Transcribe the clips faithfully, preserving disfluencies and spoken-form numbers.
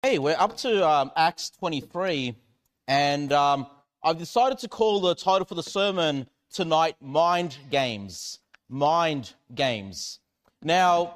Hey, we're up to um, Acts twenty-three, and um, I've decided to call the title for the sermon tonight, Mind Games. Mind Games. Now,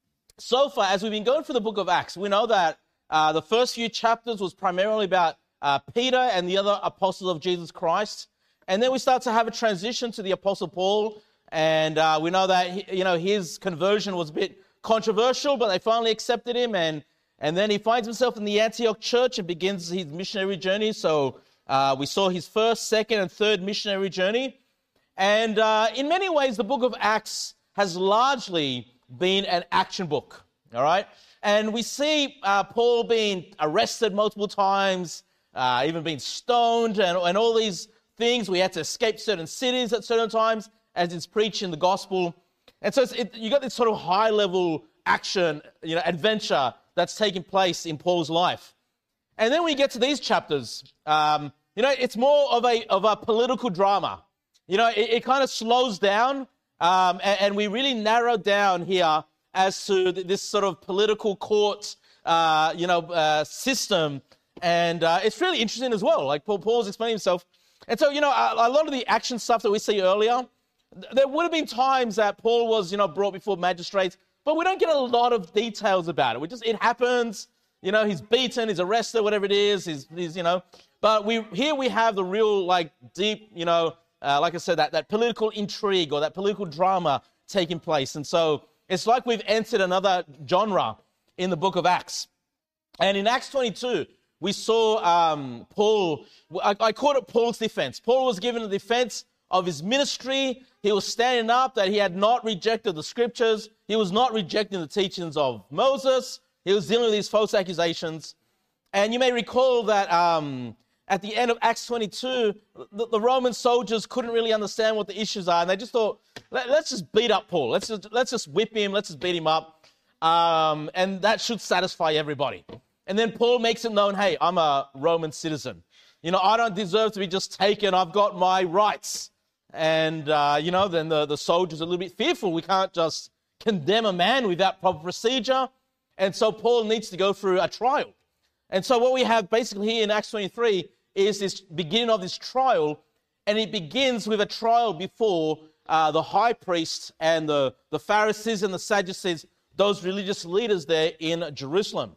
so far, as we've been going through the book of Acts, we know that uh, the first few chapters was primarily about uh, Peter and the other apostles of Jesus Christ, and then we start to have a transition to the Apostle Paul, and uh, we know that he, you know his conversion was a bit controversial, but they finally accepted him, and And then he finds himself in the Antioch church and begins his missionary journey. So uh, we saw his first, second, and third missionary journey. And uh, in many ways, the book of Acts has largely been an action book, all right? And we see uh, Paul being arrested multiple times, uh, even being stoned, and, and all these things. We had to escape certain cities at certain times as he's preaching the gospel. And so it's, it, you got this sort of high-level action, you know, adventure that's taking place in Paul's life. And then when you get to these chapters, um, you know, it's more of a of a political drama. You know, it, it kind of slows down, um, and, and we really narrow down here as to this sort of political court, uh, you know, uh, system. And uh, it's really interesting as well. Like Paul, Paul's explaining himself. And so, you know, a, a lot of the action stuff that we see earlier, there would have been times that Paul was, you know, brought before magistrates, but we don't get a lot of details about it. We just, it happens, you know, he's beaten, he's arrested, whatever it is, he's, he's you know. But we here we have the real, like, deep, you know, uh, like I said, that, that political intrigue or that political drama taking place. And so it's like we've entered another genre in the book of Acts. And in Acts twenty-two, we saw um, Paul, I, I called it Paul's defense. Paul was given a defense of his ministry. He was standing up that he had not rejected the scriptures. He was not rejecting the teachings of Moses. He was dealing with these false accusations. And you may recall that um, at the end of Acts twenty-two, the, the Roman soldiers couldn't really understand what the issues are. And they just thought, Let, let's just beat up Paul. Let's just, let's just whip him. Let's just beat him up. Um, and that should satisfy everybody. And then Paul makes it known, hey, I'm a Roman citizen. You know, I don't deserve to be just taken. I've got my rights. And, uh, you know, then the, the soldiers are a little bit fearful. We can't just condemn a man without proper procedure. And so Paul needs to go through a trial. And so what we have basically here in Acts twenty-three is this beginning of this trial. And it begins with a trial before uh, the high priest and the, the Pharisees and the Sadducees, those religious leaders there in Jerusalem.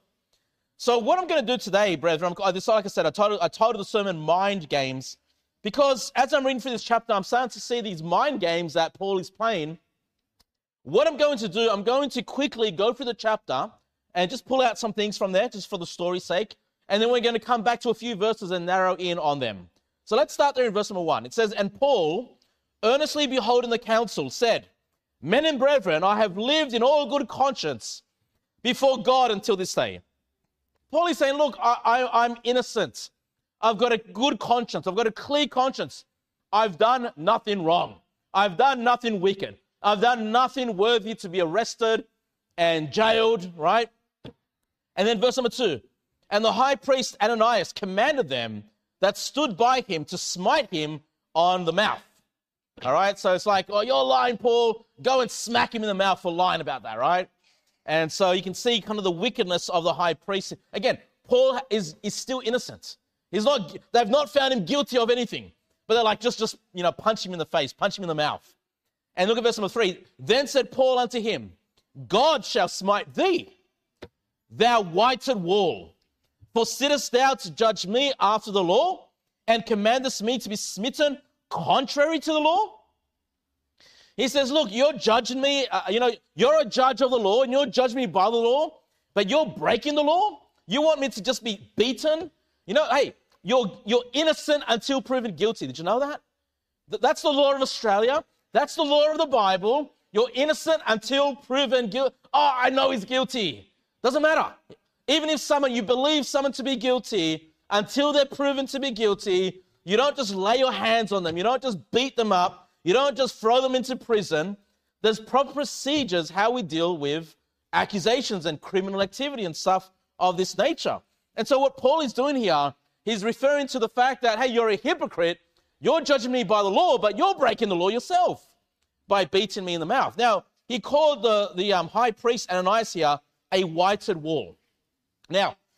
So what I'm going to do today, brethren, I decided, like I said, I titled, I titled the sermon Mind Games, because as I'm reading through this chapter, I'm starting to see these mind games that Paul is playing. What I'm going to do, I'm going to quickly go through the chapter and just pull out some things from there, just for the story's sake. And then we're going to come back to a few verses and narrow in on them. So let's start there in verse number one. It says, "And Paul, earnestly beholding the council, said, Men and brethren, I have lived in all good conscience before God until this day." Paul is saying, look, I, I, I'm innocent. I've got a good conscience. I've got a clear conscience. I've done nothing wrong. I've done nothing wicked. I've done nothing worthy to be arrested and jailed, right? And then verse number two, "And the high priest Ananias commanded them that stood by him to smite him on the mouth." All right, so it's like, oh, you're lying, Paul. Go and smack him in the mouth for lying about that, right? And so you can see kind of the wickedness of the high priest. Again, Paul is, is still innocent. He's not, they've not found him guilty of anything. But they're like, just, just, you know, punch him in the face, punch him in the mouth. And look at verse number three. "Then said Paul unto him, God shall smite thee, thou whited wall. For sittest thou to judge me after the law, and commandest me to be smitten contrary to the law?" He says, look, you're judging me, uh, you know, you're a judge of the law, and you're judging me by the law, but you're breaking the law? You want me to just be beaten? You know, hey, you're, you're innocent until proven guilty. Did you know that? That's the law of Australia. That's the law of the Bible. You're innocent until proven guilty. Oh, I know he's guilty. Doesn't matter. Even if someone, you believe someone to be guilty, until they're proven to be guilty, you don't just lay your hands on them. You don't just beat them up. You don't just throw them into prison. There's proper procedures how we deal with accusations and criminal activity and stuff of this nature. And so what Paul is doing here, he's referring to the fact that, hey, you're a hypocrite. You're judging me by the law, but you're breaking the law yourself by beating me in the mouth. Now, he called the, the um, high priest Ananias here a whited wall. Now,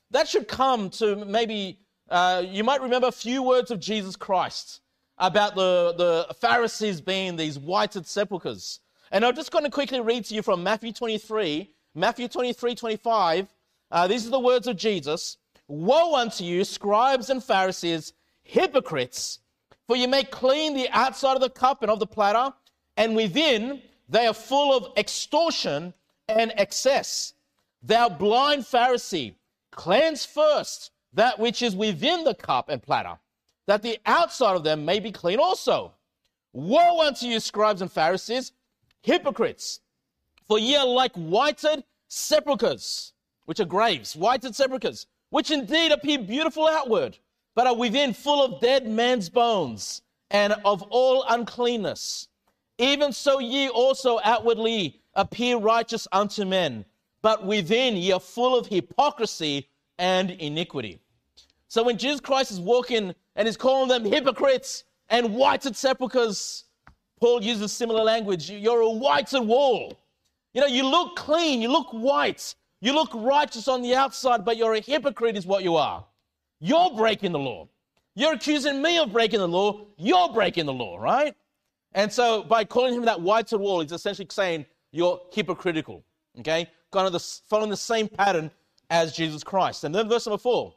that should come to maybe, uh, you might remember a few words of Jesus Christ about the, the Pharisees being these whited sepulchres. And I'm just going to quickly read to you from Matthew twenty-three, Matthew twenty-three, twenty-five. Uh, these are the words of Jesus. Woe unto you, scribes and Pharisees, hypocrites, for you make clean the outside of the cup and of the platter, and within they are full of extortion and excess. Thou blind Pharisee, cleanse first that which is within the cup and platter, that the outside of them may be clean also. Woe unto you, scribes and Pharisees, hypocrites, for ye are like whited sepulchres, which are graves, whited sepulchres, which indeed appear beautiful outward, but are within full of dead men's bones and of all uncleanness. Even so ye also outwardly appear righteous unto men, but within ye are full of hypocrisy and iniquity. So when Jesus Christ is walking and is calling them hypocrites and whited sepulchres, Paul uses similar language. You're a whited wall. You know, you look clean, you look white, you look righteous on the outside, but you're a hypocrite is what you are. You're breaking the law. You're accusing me of breaking the law. You're breaking the law, right? And so by calling him that whited wall, he's essentially saying you're hypocritical, okay? Kind of the, following the same pattern as Jesus Christ. And then verse number four.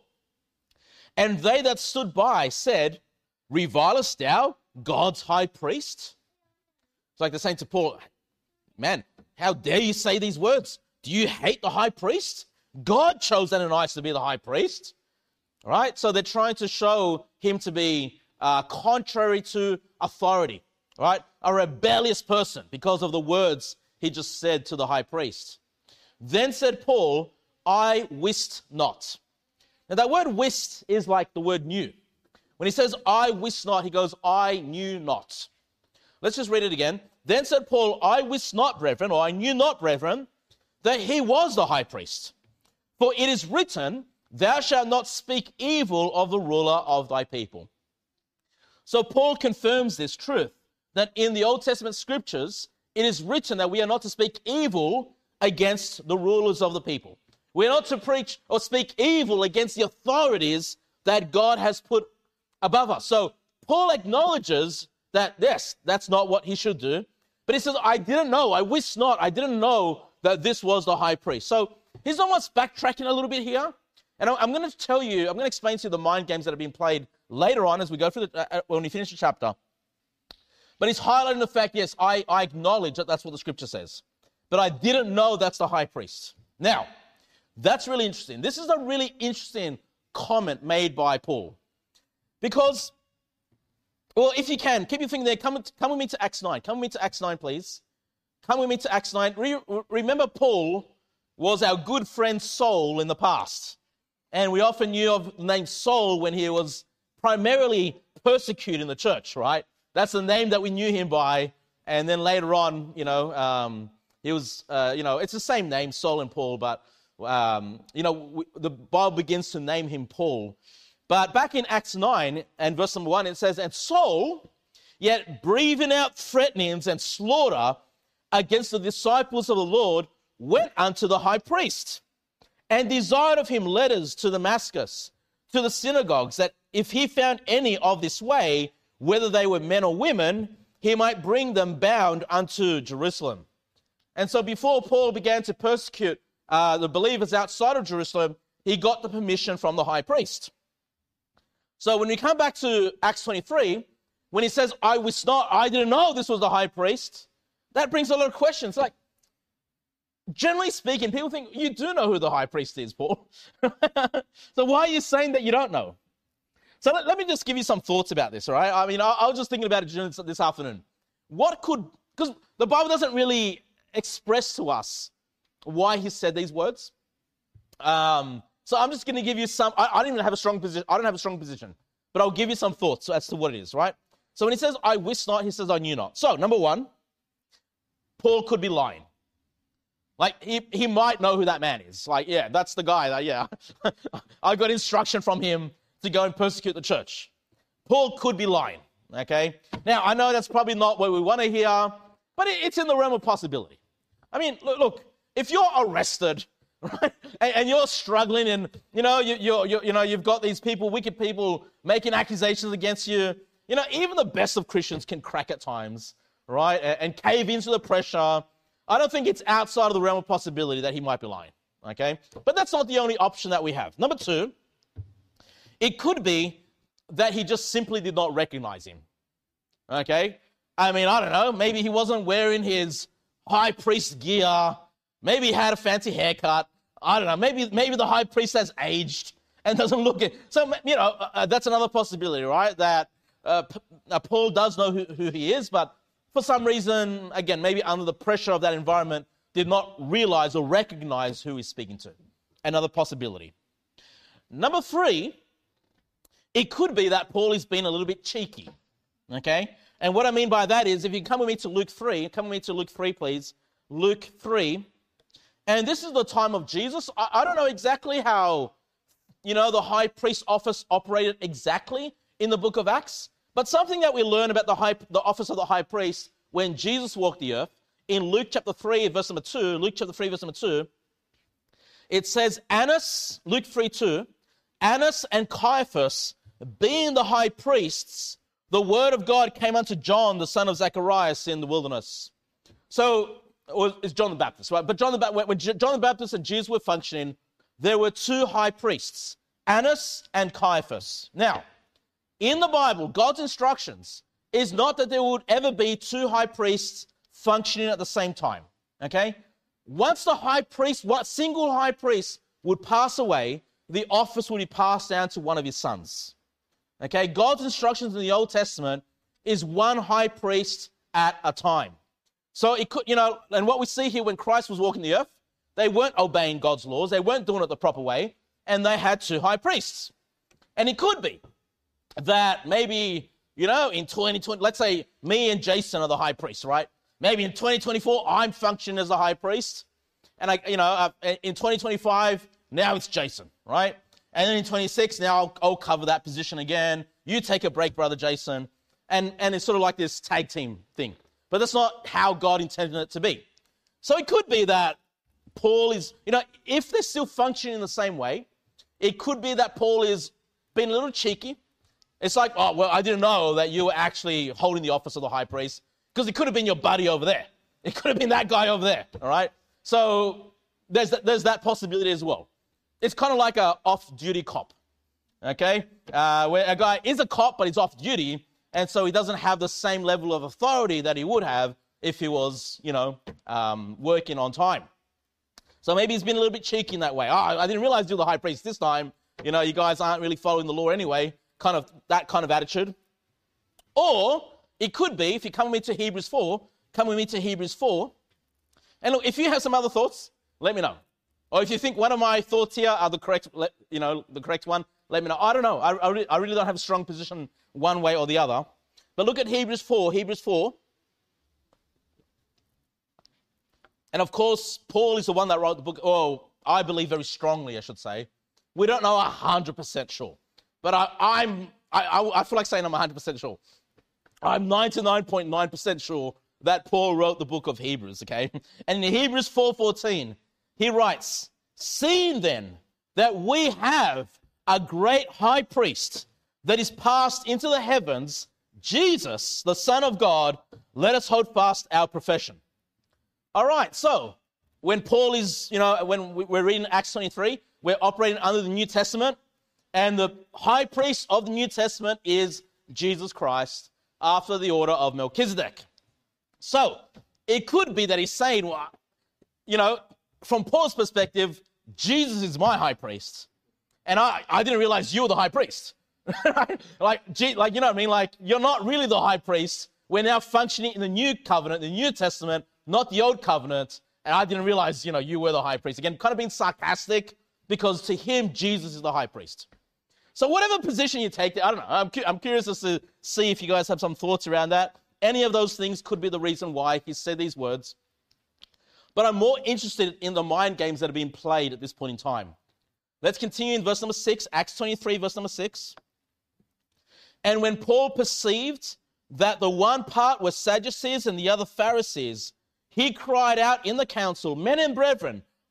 And they that stood by said, revilest thou God's high priest? It's like they're saying to Paul, man, how dare you say these words? Do you hate the high priest? God chose Ananias to be the high priest. All right? So they're trying to show him to be uh, contrary to authority. All right? A rebellious person because of the words he just said to the high priest. Then said Paul, I wist not. Now that word wist is like the word knew. When he says, I wist not, he goes, I knew not. Let's just read it again. Then said Paul, I wist not, brethren, or I knew not, brethren, that he was the high priest. For it is written, thou shalt not speak evil of the ruler of thy people. So Paul confirms this truth, that in the Old Testament scriptures, it is written that we are not to speak evil against the rulers of the people. We're not to preach or speak evil against the authorities that God has put above us. So Paul acknowledges that, yes, that's not what he should do. But he says, I didn't know, I wist not, I didn't know that this was the high priest. So he's almost backtracking a little bit here. And I'm going to tell you, I'm going to explain to you the mind games that have been played later on as we go through the, uh, when we finish the chapter. But he's highlighting the fact, yes, I, I acknowledge that that's what the scripture says. But I didn't know that's the high priest. Now, that's really interesting. This is a really interesting comment made by Paul. Because, well, if you can, keep your finger there. Come, come with me to Acts nine. Come with me to Acts nine, please. Come with me to Acts nine. Re- remember, Paul was our good friend Saul in the past. And we often knew of the name Saul when he was primarily persecuting the church, right? That's the name that we knew him by. And then later on, you know, um, he was, uh, you know, it's the same name, Saul and Paul, but, um, you know, we, the Bible begins to name him Paul. But back in Acts nine and verse number one, it says, and Saul, yet breathing out threatenings and slaughter against the disciples of the Lord, went unto the high priest and desired of him letters to Damascus, to the synagogues, that if he found any of this way, whether they were men or women, he might bring them bound unto Jerusalem. And so before Paul began to persecute uh, the believers outside of Jerusalem, he got the permission from the high priest. So when we come back to Acts twenty-three, when he says, I wist not, I didn't know this was the high priest, that brings a lot of questions. Like, generally speaking, people think, you do know who the high priest is, Paul. So why are you saying that you don't know? So let, let me just give you some thoughts about this, all right? I mean, I, I was just thinking about it this, this afternoon. What could, because the Bible doesn't really express to us why he said these words. Um, so I'm just going to give you some, I, I don't even have a strong position, I don't have a strong position, but I'll give you some thoughts as to what it is, right? So when he says, I wist not, he says, I knew not. So number one, Paul could be lying. Like, he, he might know who that man is. Like, yeah, that's the guy that, yeah, I got instruction from him to go and persecute the church. Paul could be lying, okay? Now, I know that's probably not what we want to hear, but it, it's in the realm of possibility. I mean, look, look, if you're arrested right? And, and you're struggling, and you know, you, you're, you're, you know, you've got these people, wicked people, making accusations against you. You know, even the best of Christians can crack at times, right? And, and cave into the pressure. I don't think it's outside of the realm of possibility that he might be lying, okay? But that's not the only option that we have. Number two, it could be that he just simply did not recognize him, okay? I mean, I don't know. Maybe he wasn't wearing his high priest gear. Maybe he had a fancy haircut. I don't know. Maybe maybe the high priest has aged and doesn't look it. So, you know, uh, that's another possibility, right? That uh, P- uh, Paul does know who, who he is, but for some reason, again, maybe under the pressure of that environment, did not realize or recognize who he's speaking to. Another possibility. Number three, it could be that Paul is being a little bit cheeky, okay? And what I mean by that is, if you come with me to Luke three, come with me to Luke three, please. Luke three. And this is the time of Jesus. I, I don't know exactly how, you know, the high priest office operated exactly in the book of Acts. But something that we learn about the, high, the office of the high priest when Jesus walked the earth, in Luke chapter three, verse number two, Luke chapter three, verse number two, it says, Annas, Luke three, two, Annas and Caiaphas, being the high priests, the word of God came unto John, the son of Zacharias, in the wilderness. So, or it's John the Baptist, right? But John the ba- when John the Baptist and Jesus were functioning, there were two high priests, Annas and Caiaphas. Now, in the Bible, God's instructions is not that there would ever be two high priests functioning at the same time, okay? Once the high priest, one single high priest would pass away, the office would be passed down to one of his sons, okay? God's instructions in the Old Testament is one high priest at a time. So it could, you know, and what we see here when Christ was walking the earth, they weren't obeying God's laws, they weren't doing it the proper way, and they had two high priests. And it could be that maybe, you know, in twenty twenty, let's say me and Jason are the high priests, right? Maybe in twenty twenty-four, I'm functioning as the high priest. And, I, you know, uh, in twenty twenty-five, now it's Jason, right? And then in twenty-six, now I'll, I'll cover that position again. You take a break, brother Jason. And, and it's sort of like this tag team thing. But that's not how God intended it to be. So it could be that Paul is, you know, if they're still functioning in the same way, it could be that Paul is being a little cheeky. It's like, oh, well, I didn't know that you were actually holding the office of the high priest, because it could have been your buddy over there. It could have been that guy over there, all right? So there's that, there's that possibility as well. It's kind of like a off-duty cop, okay? Uh, where a guy is a cop, but he's off-duty, and so he doesn't have the same level of authority that he would have if he was, you know, um, working on time. So maybe he's been a little bit cheeky in that way. Oh, I didn't realize you're the high priest this time. You know, you guys aren't really following the law anyway. Kind of that kind of attitude. Or it could be, if you come with me to Hebrews four, come with me to Hebrews four. And look, if you have some other thoughts, let me know. Or if you think one of my thoughts here are the correct, you know, the correct one, let me know. I don't know. I, I, really, I really don't have a strong position one way or the other. But look at Hebrews four, Hebrews four. And of course, Paul is the one that wrote the book. Oh, I believe very strongly, I should say. We don't know one hundred percent sure. But I, I'm, I, I feel like saying I'm one hundred percent sure. I'm ninety-nine point nine percent sure that Paul wrote the book of Hebrews, okay? And in Hebrews four fourteen, he writes, seeing then that we have a great high priest that is passed into the heavens, Jesus, the Son of God, let us hold fast our profession. All right, so when Paul is, you know, when we're reading Acts twenty-three, we're operating under the New Testament, and the high priest of the New Testament is Jesus Christ after the order of Melchizedek. So it could be that he's saying, well, you know, from Paul's perspective, Jesus is my high priest, and I, I didn't realize you were the high priest. Right? Like, gee, like, you know what I mean? Like, you're not really the high priest. We're now functioning in the new covenant, the New Testament, not the old covenant. And I didn't realize, you know, you were the high priest. Again, kind of being sarcastic, because to him, Jesus is the high priest. So whatever position you take, I don't know. I'm, cu- I'm curious as to see if you guys have some thoughts around that. Any of those things could be the reason why he said these words. But I'm more interested in the mind games that are being played at this point in time. Let's continue in verse number six, Acts twenty-three, verse number six. And when Paul perceived that the one part were Sadducees and the other Pharisees, he cried out in the council, men and brethren,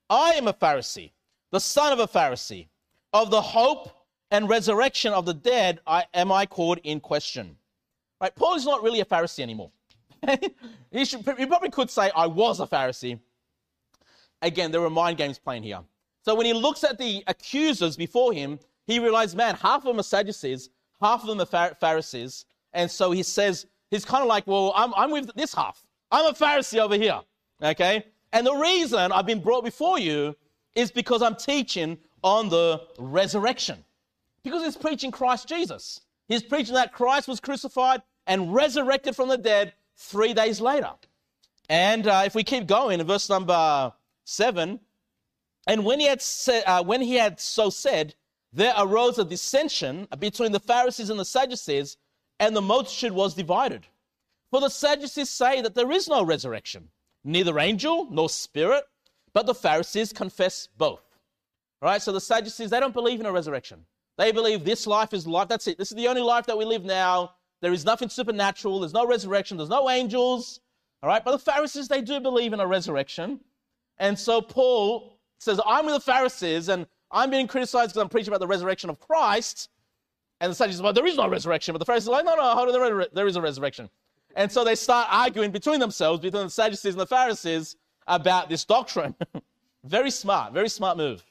I am a Pharisee, the son of a Pharisee. Of the hope and resurrection of the dead, I, am I called in question? Right? Paul is not really a Pharisee anymore. he, should, he probably could say, I was a Pharisee. Again, there were mind games playing here. So when he looks at the accusers before him, he realized, man, half of them are Sadducees, half of them are Pharisees. And so he says, he's kind of like, well, I'm, I'm with this half. I'm a Pharisee over here, okay? And the reason I've been brought before you is because I'm teaching on the resurrection. Because he's preaching Christ Jesus. He's preaching that Christ was crucified and resurrected from the dead three days later. And uh, if we keep going in verse number seven, and when he had said, uh, when he had so said, there arose a dissension between the Pharisees and the Sadducees, and the multitude was divided. For the Sadducees say that there is no resurrection, neither angel nor spirit, but the Pharisees confess both. All right, so the Sadducees, they don't believe in a resurrection. They believe this life is life. That's it. This is the only life that we live now. There is nothing supernatural. There's no resurrection. There's no angels. All right, but the Pharisees, they do believe in a resurrection. And so Paul says, I'm with the Pharisees, and I'm being criticized because I'm preaching about the resurrection of Christ. And the Sadducees, well, there is no resurrection. But the Pharisees are like, no, no, hold on, there is a resurrection. And so they start arguing between themselves, between the Sadducees and the Pharisees, about this doctrine. Very smart, very smart move.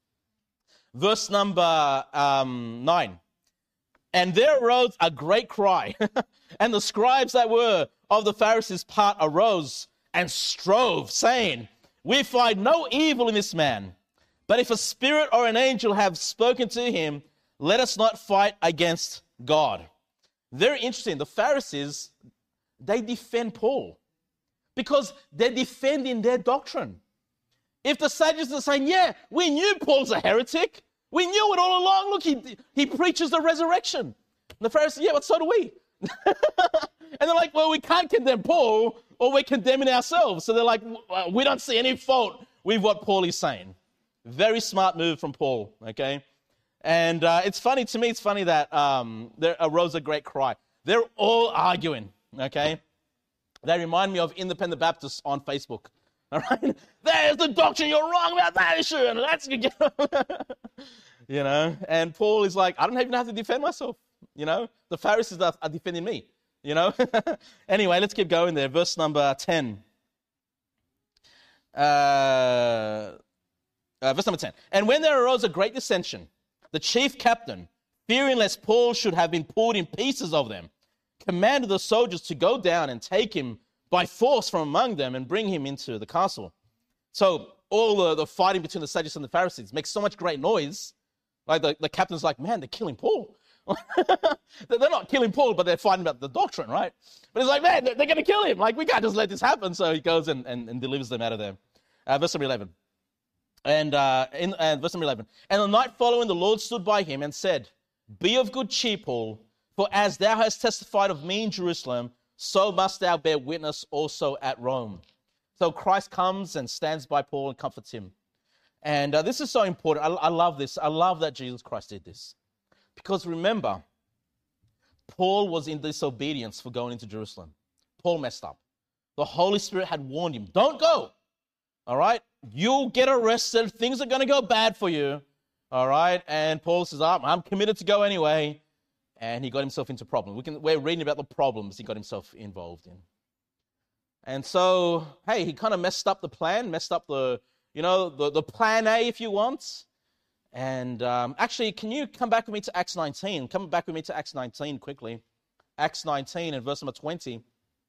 Verse number um, nine. And there arose a great cry, and the scribes that were of the Pharisees' part arose and strove, saying, we find no evil in this man, but if a spirit or an angel have spoken to him, let us not fight against God. Very interesting. The Pharisees, they defend Paul because they're defending their doctrine. If the Sadducees are saying, yeah, we knew Paul's a heretic. We knew it all along. Look, he, he preaches the resurrection. And the Pharisees, yeah, but so do we. And they're like, well, we can't condemn Paul or we're condemning ourselves. So they're like, we don't see any fault with what Paul is saying. Very smart move from Paul, okay? And uh, it's funny, to me, it's funny that um, there arose a great cry. They're all arguing, okay? They remind me of Independent Baptists on Facebook. All right, there's the doctrine. You're wrong about that issue, and that's you know. And Paul is like, I don't even have to defend myself. You know, the Pharisees are, are defending me. You know. Anyway, let's keep going there. Verse number ten. Uh, uh, verse number ten. And when there arose a great dissension, the chief captain, fearing lest Paul should have been pulled in pieces of them, commanded the soldiers to go down and take him by force from among them and bring him into the castle. So all the, the fighting between the Sadducees and the Pharisees makes so much great noise. Like the, the captain's like, man, they're killing Paul. They're not killing Paul, but they're fighting about the doctrine, right? But he's like, man, they're, they're going to kill him. Like, we can't just let this happen. So he goes and, and, and delivers them out of there. Uh, verse number eleven. And uh, in uh, verse number eleven. And the night following, the Lord stood by him and said, be of good cheer, Paul, for as thou hast testified of me in Jerusalem, so must thou bear witness also at Rome. So Christ comes and stands by Paul and comforts him. And uh, this is so important. I, I love this. I love that Jesus Christ did this. Because remember, Paul was in disobedience for going into Jerusalem. Paul messed up. The Holy Spirit had warned him, don't go. All right? You'll get arrested. Things are going to go bad for you. All right? And Paul says, oh, I'm committed to go anyway. And he got himself into problems. We can, we're reading about the problems he got himself involved in. And so, hey, he kind of messed up the plan, messed up the, you know, the, the plan A, if you want. And um, actually, can you come back with me to Acts nineteen? Come back with me to Acts nineteen quickly. Acts nineteen and verse number twenty.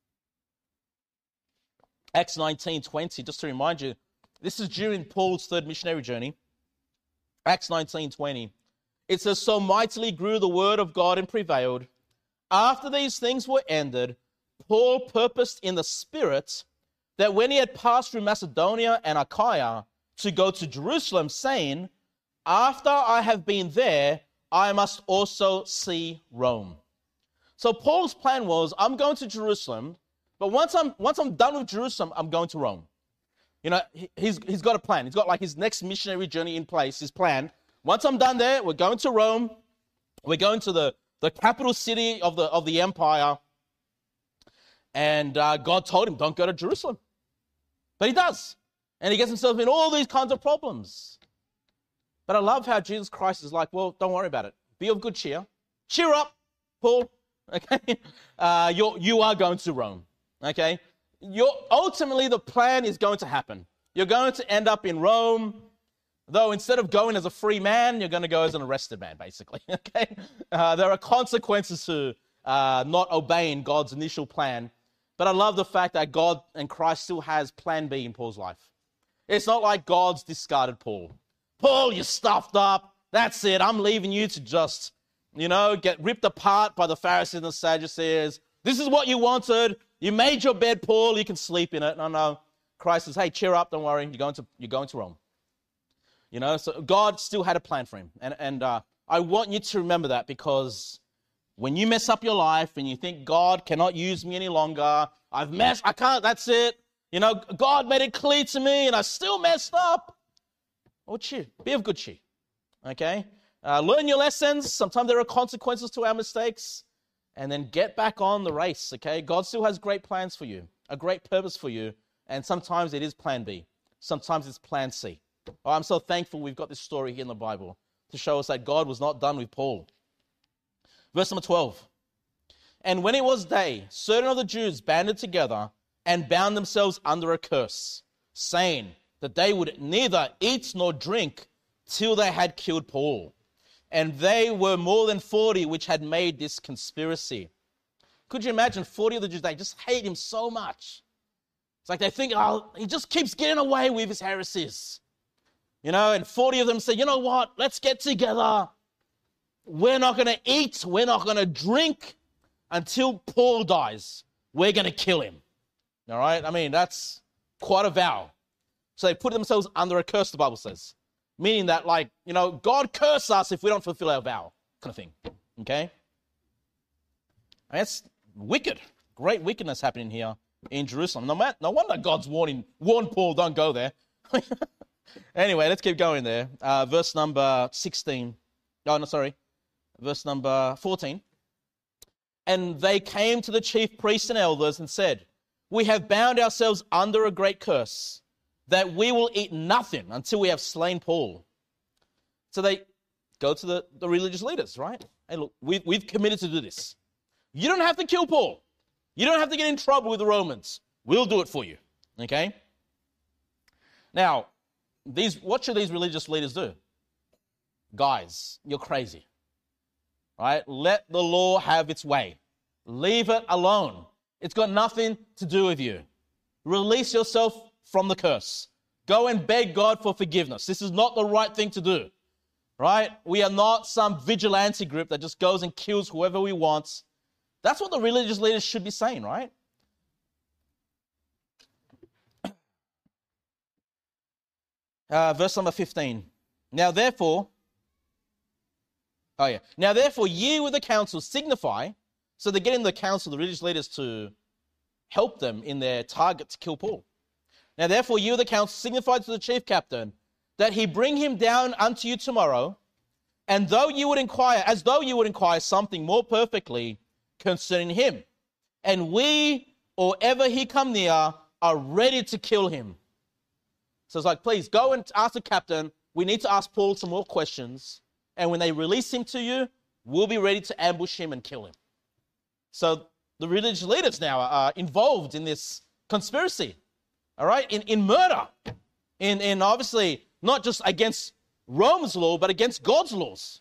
Acts nineteen, twenty, just to remind you, this is during Paul's third missionary journey. Acts nineteen, twenty. It says, so mightily grew the word of God and prevailed. After these things were ended, Paul purposed in the Spirit that when he had passed through Macedonia and Achaia to go to Jerusalem, saying, after I have been there, I must also see Rome. So Paul's plan was, I'm going to Jerusalem, but once I'm once I'm done with Jerusalem, I'm going to Rome. You know, he, he's, he's got a plan. He's got like his next missionary journey in place, his plan. Once I'm done there, we're going to Rome. We're going to the, the capital city of the, of the empire. And uh, God told him, don't go to Jerusalem. But he does. And he gets himself in all these kinds of problems. But I love how Jesus Christ is like, well, don't worry about it. Be of good cheer. Cheer up, Paul. Okay? Uh, you're, you are going to Rome. Okay? You're, ultimately, the plan is going to happen. You're going to end up in Rome, though instead of going as a free man, you're going to go as an arrested man, basically. Okay? Uh, there are consequences to uh, not obeying God's initial plan. But I love the fact that God and Christ still has plan B in Paul's life. It's not like God's discarded Paul. Paul, you're stuffed up. That's it. I'm leaving you to just, you know, get ripped apart by the Pharisees and the Sadducees. This is what you wanted. You made your bed, Paul. You can sleep in it. No, no. Christ says, hey, cheer up. Don't worry. You're going to, you're going to Rome. You know, so God still had a plan for him. And, and uh, I want you to remember that, because when you mess up your life and you think God cannot use me any longer, I've messed, I can't, that's it. You know, God made it clear to me and I still messed up. Oh, cheer. Be of good cheer. Okay? Uh, learn your lessons. Sometimes there are consequences to our mistakes. And then get back on the race, okay? God still has great plans for you, a great purpose for you. And sometimes it is plan B. Sometimes it's plan C. Oh, I'm so thankful we've got this story here in the Bible to show us that God was not done with Paul. Verse number twelve. And when it was day, certain of the Jews banded together and bound themselves under a curse, saying that they would neither eat nor drink till they had killed Paul. And they were more than forty which had made this conspiracy. Could you imagine forty of the Jews, they just hate him so much. It's like they think, oh, he just keeps getting away with his heresies. You know, and forty of them say, you know what, let's get together. We're not going to eat, we're not going to drink until Paul dies. We're going to kill him. All right? I mean, that's quite a vow. So they put themselves under a curse, the Bible says. Meaning that, like, you know, God curse us if we don't fulfill our vow, kind of thing. Okay? I mean, that's wicked. Great wickedness happening here in Jerusalem. No, matter, no wonder God's warning, warned Paul, don't go there. Anyway, let's keep going there. Uh, verse number sixteen. Oh, no, sorry. Verse number fourteen. And they came to the chief priests and elders and said, we have bound ourselves under a great curse, that we will eat nothing until we have slain Paul. So they go to the, the religious leaders, right? Hey, look, we've, we've committed to do this. You don't have to kill Paul. You don't have to get in trouble with the Romans. We'll do it for you, okay? Now, these what should these religious leaders do? Guys, you're crazy, right? Let the law have its way. Leave it alone. It's got nothing to do with you. Release yourself from the curse. Go and beg God for forgiveness. This is not the right thing to do, right? We are not some vigilante group that just goes and kills whoever we want. That's what the religious leaders should be saying, right? Uh, verse number fifteen. Now therefore, oh yeah. Now therefore ye with the council signify, so they're getting the council, the religious leaders, to help them in their target to kill Paul. Now therefore you, the council, signify to the chief captain that he bring him down unto you tomorrow, and though you would inquire, as though you would inquire something more perfectly concerning him. And we, or ever he come near, are ready to kill him. So it's like, please go and ask the captain. We need to ask Paul some more questions. And when they release him to you, we'll be ready to ambush him and kill him. So the religious leaders now are involved in this conspiracy. All right, in, in murder, in, in obviously not just against Rome's law, but against God's laws.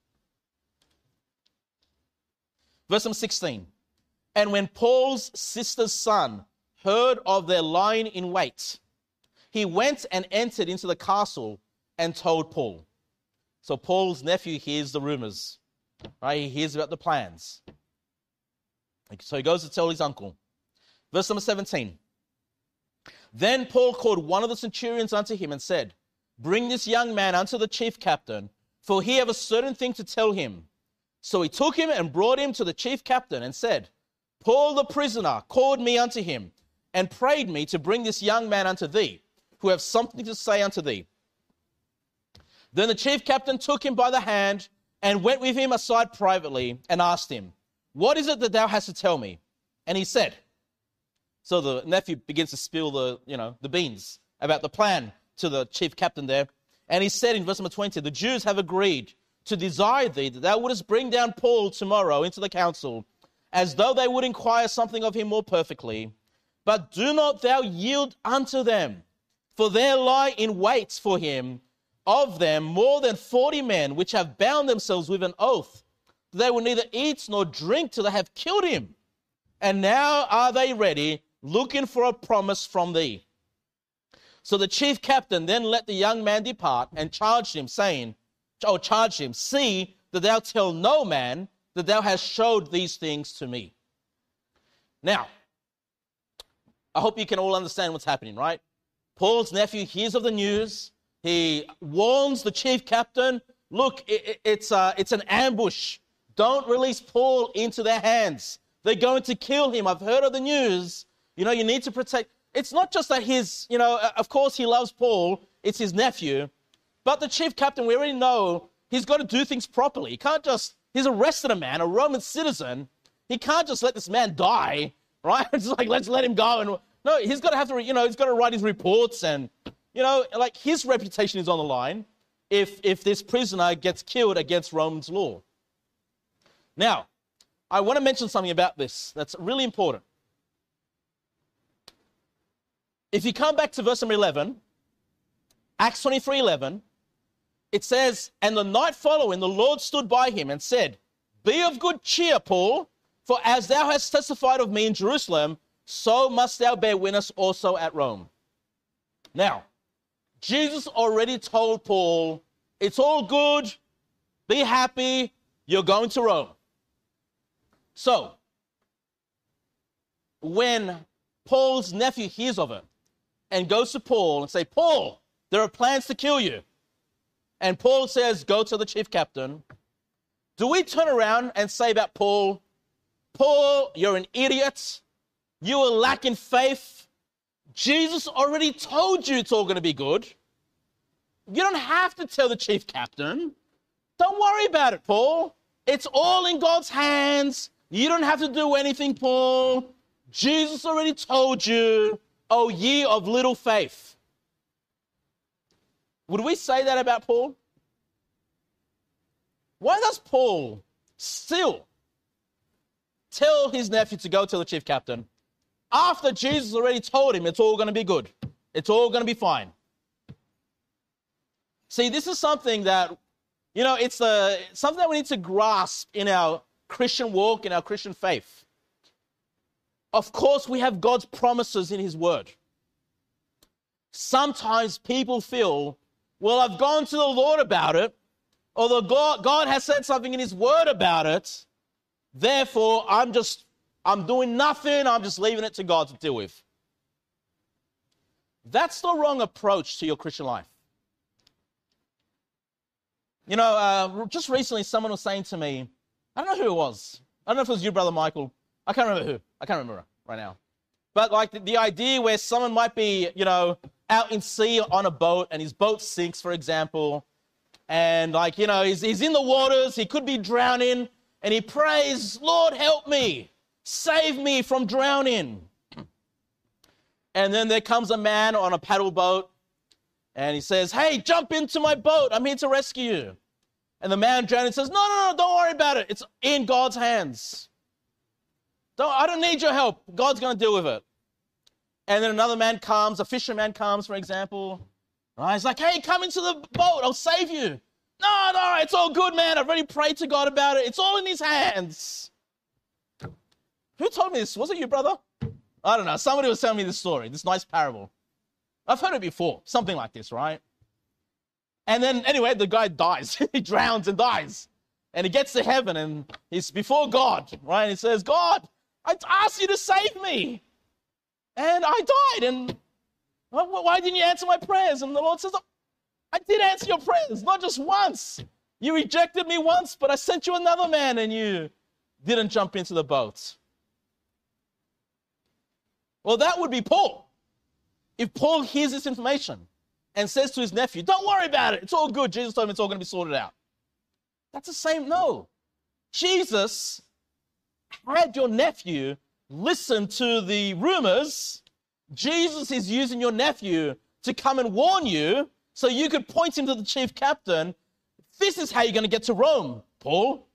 Verse number sixteen. And when Paul's sister's son heard of their lying in wait, he went and entered into the castle and told Paul. So Paul's nephew hears the rumors, right? He hears about the plans. So he goes to tell his uncle. Verse number seventeen. Then Paul called one of the centurions unto him and said, bring this young man unto the chief captain, for he have a certain thing to tell him. So he took him and brought him to the chief captain and said, Paul the prisoner called me unto him and prayed me to bring this young man unto thee, who have something to say unto thee. Then the chief captain took him by the hand and went with him aside privately and asked him, what is it that thou hast to tell me? And he said, so the nephew begins to spill the, you know, the beans. about the plan to the chief captain there. And he said in verse number twenty, the Jews have agreed to desire thee that thou wouldest bring down Paul tomorrow into the council, as though they would inquire something of him more perfectly. But do not thou yield unto them, for there lie in wait for him of them more than forty men, which have bound themselves with an oath. They will neither eat nor drink till they have killed him. And now are they ready, looking for a promise from thee. So the chief captain then let the young man depart and charged him, saying, or charged him, see that thou tell no man that thou hast showed these things to me. Now, I hope you can all understand what's happening, right? Paul's nephew hears of the news. He warns the chief captain, look, it, it's, uh, it's an ambush. Don't release Paul into their hands. They're going to kill him. I've heard of the news. You know, you need to protect. It's not just that his, you know, of course he loves Paul. It's his nephew. But the chief captain, we already know, he's got to do things properly. He can't just, he's arrested a man, a Roman citizen. He can't just let this man die, right? It's like, let's let him go. And no, he's got to have to, you know, he's got to write his reports. And, you know, like his reputation is on the line if, if this prisoner gets killed against Roman's law. Now, I want to mention something about this that's really important. If you come back to verse number eleven, Acts twenty-three eleven, it says, and the night following, the Lord stood by him and said, be of good cheer, Paul, for as thou hast testified of me in Jerusalem, so must thou bear witness also at Rome. Now, Jesus already told Paul, it's all good, be happy, you're going to Rome. So, when Paul's nephew hears of it and goes to Paul and say, Paul, there are plans to kill you. And Paul says, go to the chief captain. Do we turn around and say about Paul, Paul, you're an idiot. You are lacking faith. Jesus already told you it's all going to be good. You don't have to tell the chief captain. Don't worry about it, Paul. It's all in God's hands. You don't have to do anything, Paul. Jesus already told you, oh, ye of little faith. Would we say that about Paul? Why does Paul still tell his nephew to go tell the chief captain after Jesus already told him it's all going to be good? It's all going to be fine. See, this is something that, you know, it's a, something that we need to grasp in our Christian walk, in our Christian faith. Of course, we have God's promises in his word. Sometimes people feel, well, I've gone to the Lord about it, or the God, God has said something in his word about it, therefore I'm just, I'm doing nothing, I'm just leaving it to God to deal with. That's the wrong approach to your Christian life. You know, uh, just recently someone was saying to me, I don't know who it was. I don't know if it was you, Brother Michael. I can't remember who. I can't remember right now. But like the, the idea where someone might be, you know, out in sea on a boat and his boat sinks, for example, and like, you know, he's, he's in the waters, he could be drowning, and he prays, Lord, help me, save me from drowning. And then there comes a man on a paddle boat, and he says, hey, jump into my boat, I'm here to rescue you. And the man drowning says, no, no, no, don't worry about it. It's in God's hands. Don't, I don't need your help. God's going to deal with it. And then another man comes, a fisherman comes, for example. Right? He's like, hey, come into the boat. I'll save you. No, no, it's all good, man. I've already prayed to God about it. It's all in his hands. Who told me this? Was it you, brother? I don't know. Somebody was telling me this story, this nice parable. I've heard it before. Something like this, right? And then, anyway, the guy dies. He drowns and dies. And he gets to heaven and he's before God, right? And he says, God, I asked you to save me. And I died. And why didn't you answer my prayers? And the Lord says, I did answer your prayers, not just once. You rejected me once, but I sent you another man and you didn't jump into the boat. Well, that would be Paul. If Paul hears this information and says to his nephew, don't worry about it. It's all good. Jesus told him it's all going to be sorted out. That's the same. No. Jesus had your nephew listen to the rumors. Jesus is using your nephew to come and warn you so you could point him to the chief captain. This is how you're going to get to Rome, Paul.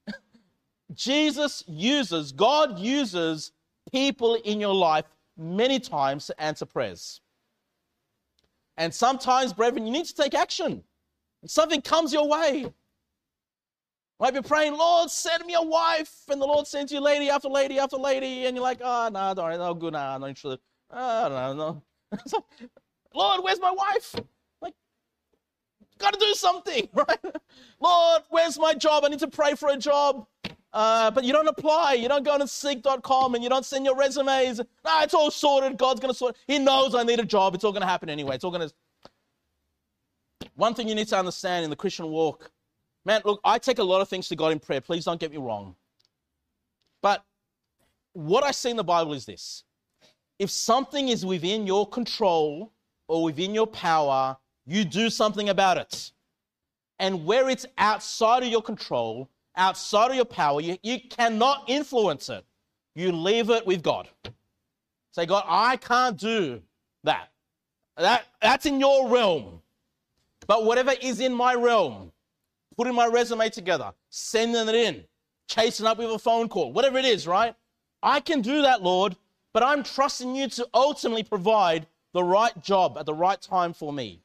Jesus uses, God uses people in your life many times to answer prayers. And sometimes, brethren, you need to take action. Something comes your way. Might be praying, Lord, send me a wife. And the Lord sends you lady after lady after lady. And you're like, oh, no, don't, no, good, no, I'm not interested. Oh, no, no. Lord, where's my wife? Like, got to do something, right? Lord, where's my job? I need to pray for a job. Uh, but you don't apply. You don't go on seek dot com and you don't send your resumes. No, it's all sorted. God's going to sort it. He knows I need a job. It's all going to happen anyway. It's all going to... One thing you need to understand in the Christian walk, man, look, I take a lot of things to God in prayer. Please don't get me wrong. But what I see in the Bible is this. If something is within your control or within your power, you do something about it. And where it's outside of your control, outside of your power, you, you cannot influence it. You leave it with God. Say, God, I can't do that. That that's in your realm. But whatever is in my realm, putting my resume together, sending it in, chasing up with a phone call, whatever it is, right? I can do that, Lord, but I'm trusting you to ultimately provide the right job at the right time for me.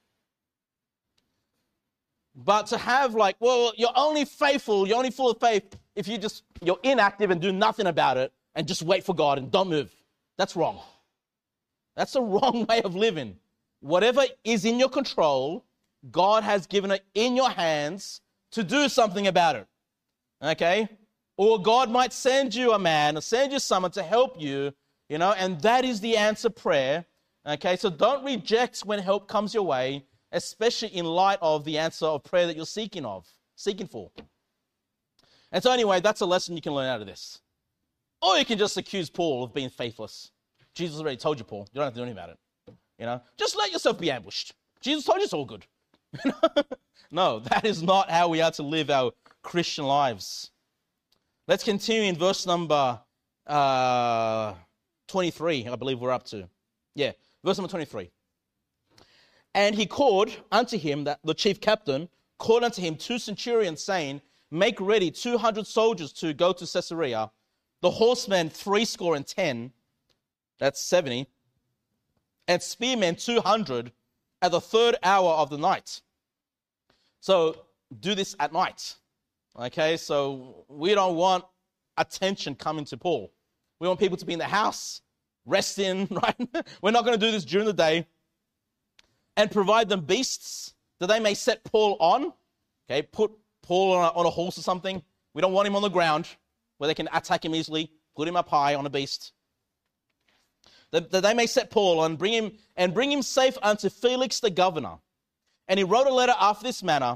But to have like, well, you're only faithful, you're only full of faith if you just, you're inactive and do nothing about it and just wait for God and don't move. That's wrong. That's a wrong way of living. Whatever is in your control, God has given it in your hands to do something about it. Okay? Or God might send you a man or send you someone to help you, you know, and that is the answer prayer. Okay? So don't reject when help comes your way, especially in light of the answer of prayer that you're seeking of, seeking for. And so anyway, that's a lesson you can learn out of this. Or you can just accuse Paul of being faithless. Jesus already told you, Paul. You don't have to do anything about it. You know, just let yourself be ambushed. Jesus told you it's all good. No, that is not how we are to live our Christian lives. Let's continue in verse number uh, twenty-three, I believe we're up to. Yeah, verse number twenty-three. And he called unto him, that the chief captain, called unto him two centurions, saying, make ready two hundred soldiers to go to Caesarea, the horsemen threescore and ten, that's seventy, and spearmen two hundred at the third hour of the night. So do this at night. Okay, so we don't want attention coming to Paul. We want people to be in the house, resting, right? We're not going to do this during the day. And provide them beasts that they may set Paul on. Okay, put Paul on a, on a horse or something. We don't want him on the ground where they can attack him easily. Put him up high on a beast. That, that they may set Paul on, bring him and bring him safe unto Felix the governor. And he wrote a letter after this manner.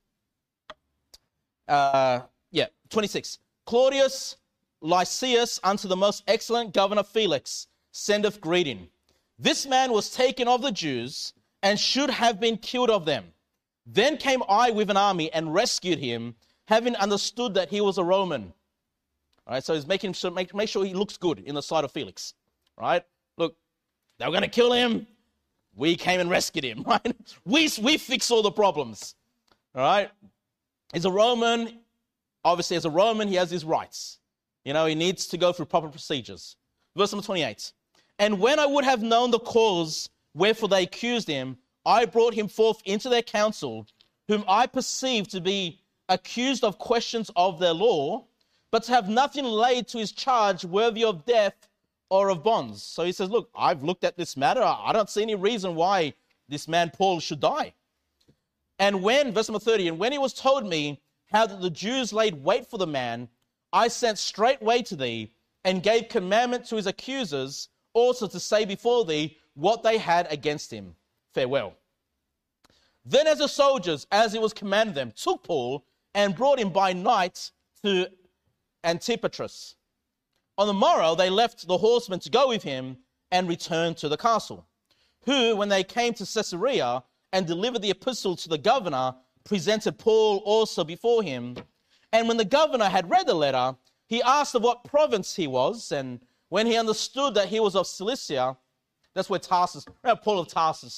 Uh, yeah, twenty-six. Claudius Lysias unto the most excellent governor Felix sendeth greeting. This man was taken of the Jews and should have been killed of them. Then came I with an army and rescued him, having understood that he was a Roman. All right, so he's making sure, make, make sure he looks good in the sight of Felix. All right, look, they were going to kill him. We came and rescued him, right? We, we fix all the problems, all right? He's a Roman. Obviously, as a Roman, he has his rights. You know, he needs to go through proper procedures. Verse number twenty-eight. And when I would have known the cause wherefore they accused him, I brought him forth into their council, whom I perceived to be accused of questions of their law, but to have nothing laid to his charge worthy of death or of bonds. So he says, look, I've looked at this matter. I don't see any reason why this man Paul should die. And when, verse number thirty, and when it was told me how that the Jews laid wait for the man, I sent straightway to thee and gave commandment to his accusers also to say before thee what they had against him. Farewell. Then as the soldiers, as it was commanded them, took Paul and brought him by night to Antipatris. On the morrow they left the horsemen to go with him and returned to the castle, who, when they came to Caesarea and delivered the epistle to the governor, presented Paul also before him. And when the governor had read the letter, he asked of what province he was, and when he understood that he was of Cilicia, that's where Tarsus, Paul of Tarsus,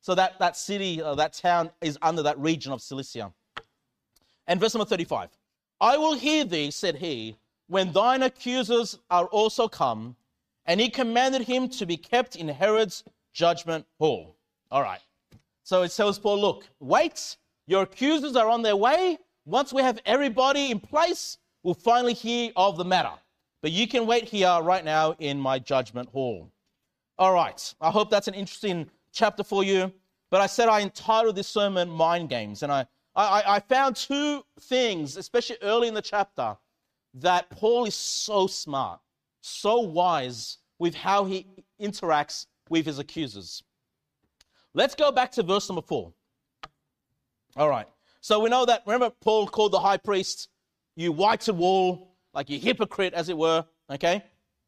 So that, that city, uh, that town is under that region of Cilicia. And verse number thirty-five. I will hear thee, said he, when thine accusers are also come. And he commanded him to be kept in Herod's judgment hall. All right. So it tells Paul, look, wait, your accusers are on their way. Once we have everybody in place, we'll finally hear of the matter. But you can wait here right now in my judgment hall. All right. I hope that's an interesting chapter for you. But I said I entitled this sermon Mind Games. And I, I, I found two things, especially early in the chapter, that Paul is so smart, so wise with how he interacts with his accusers. Let's go back to verse number four. All right. So we know that, remember, Paul called the high priest, you whited wall, like you hypocrite, as it were, okay?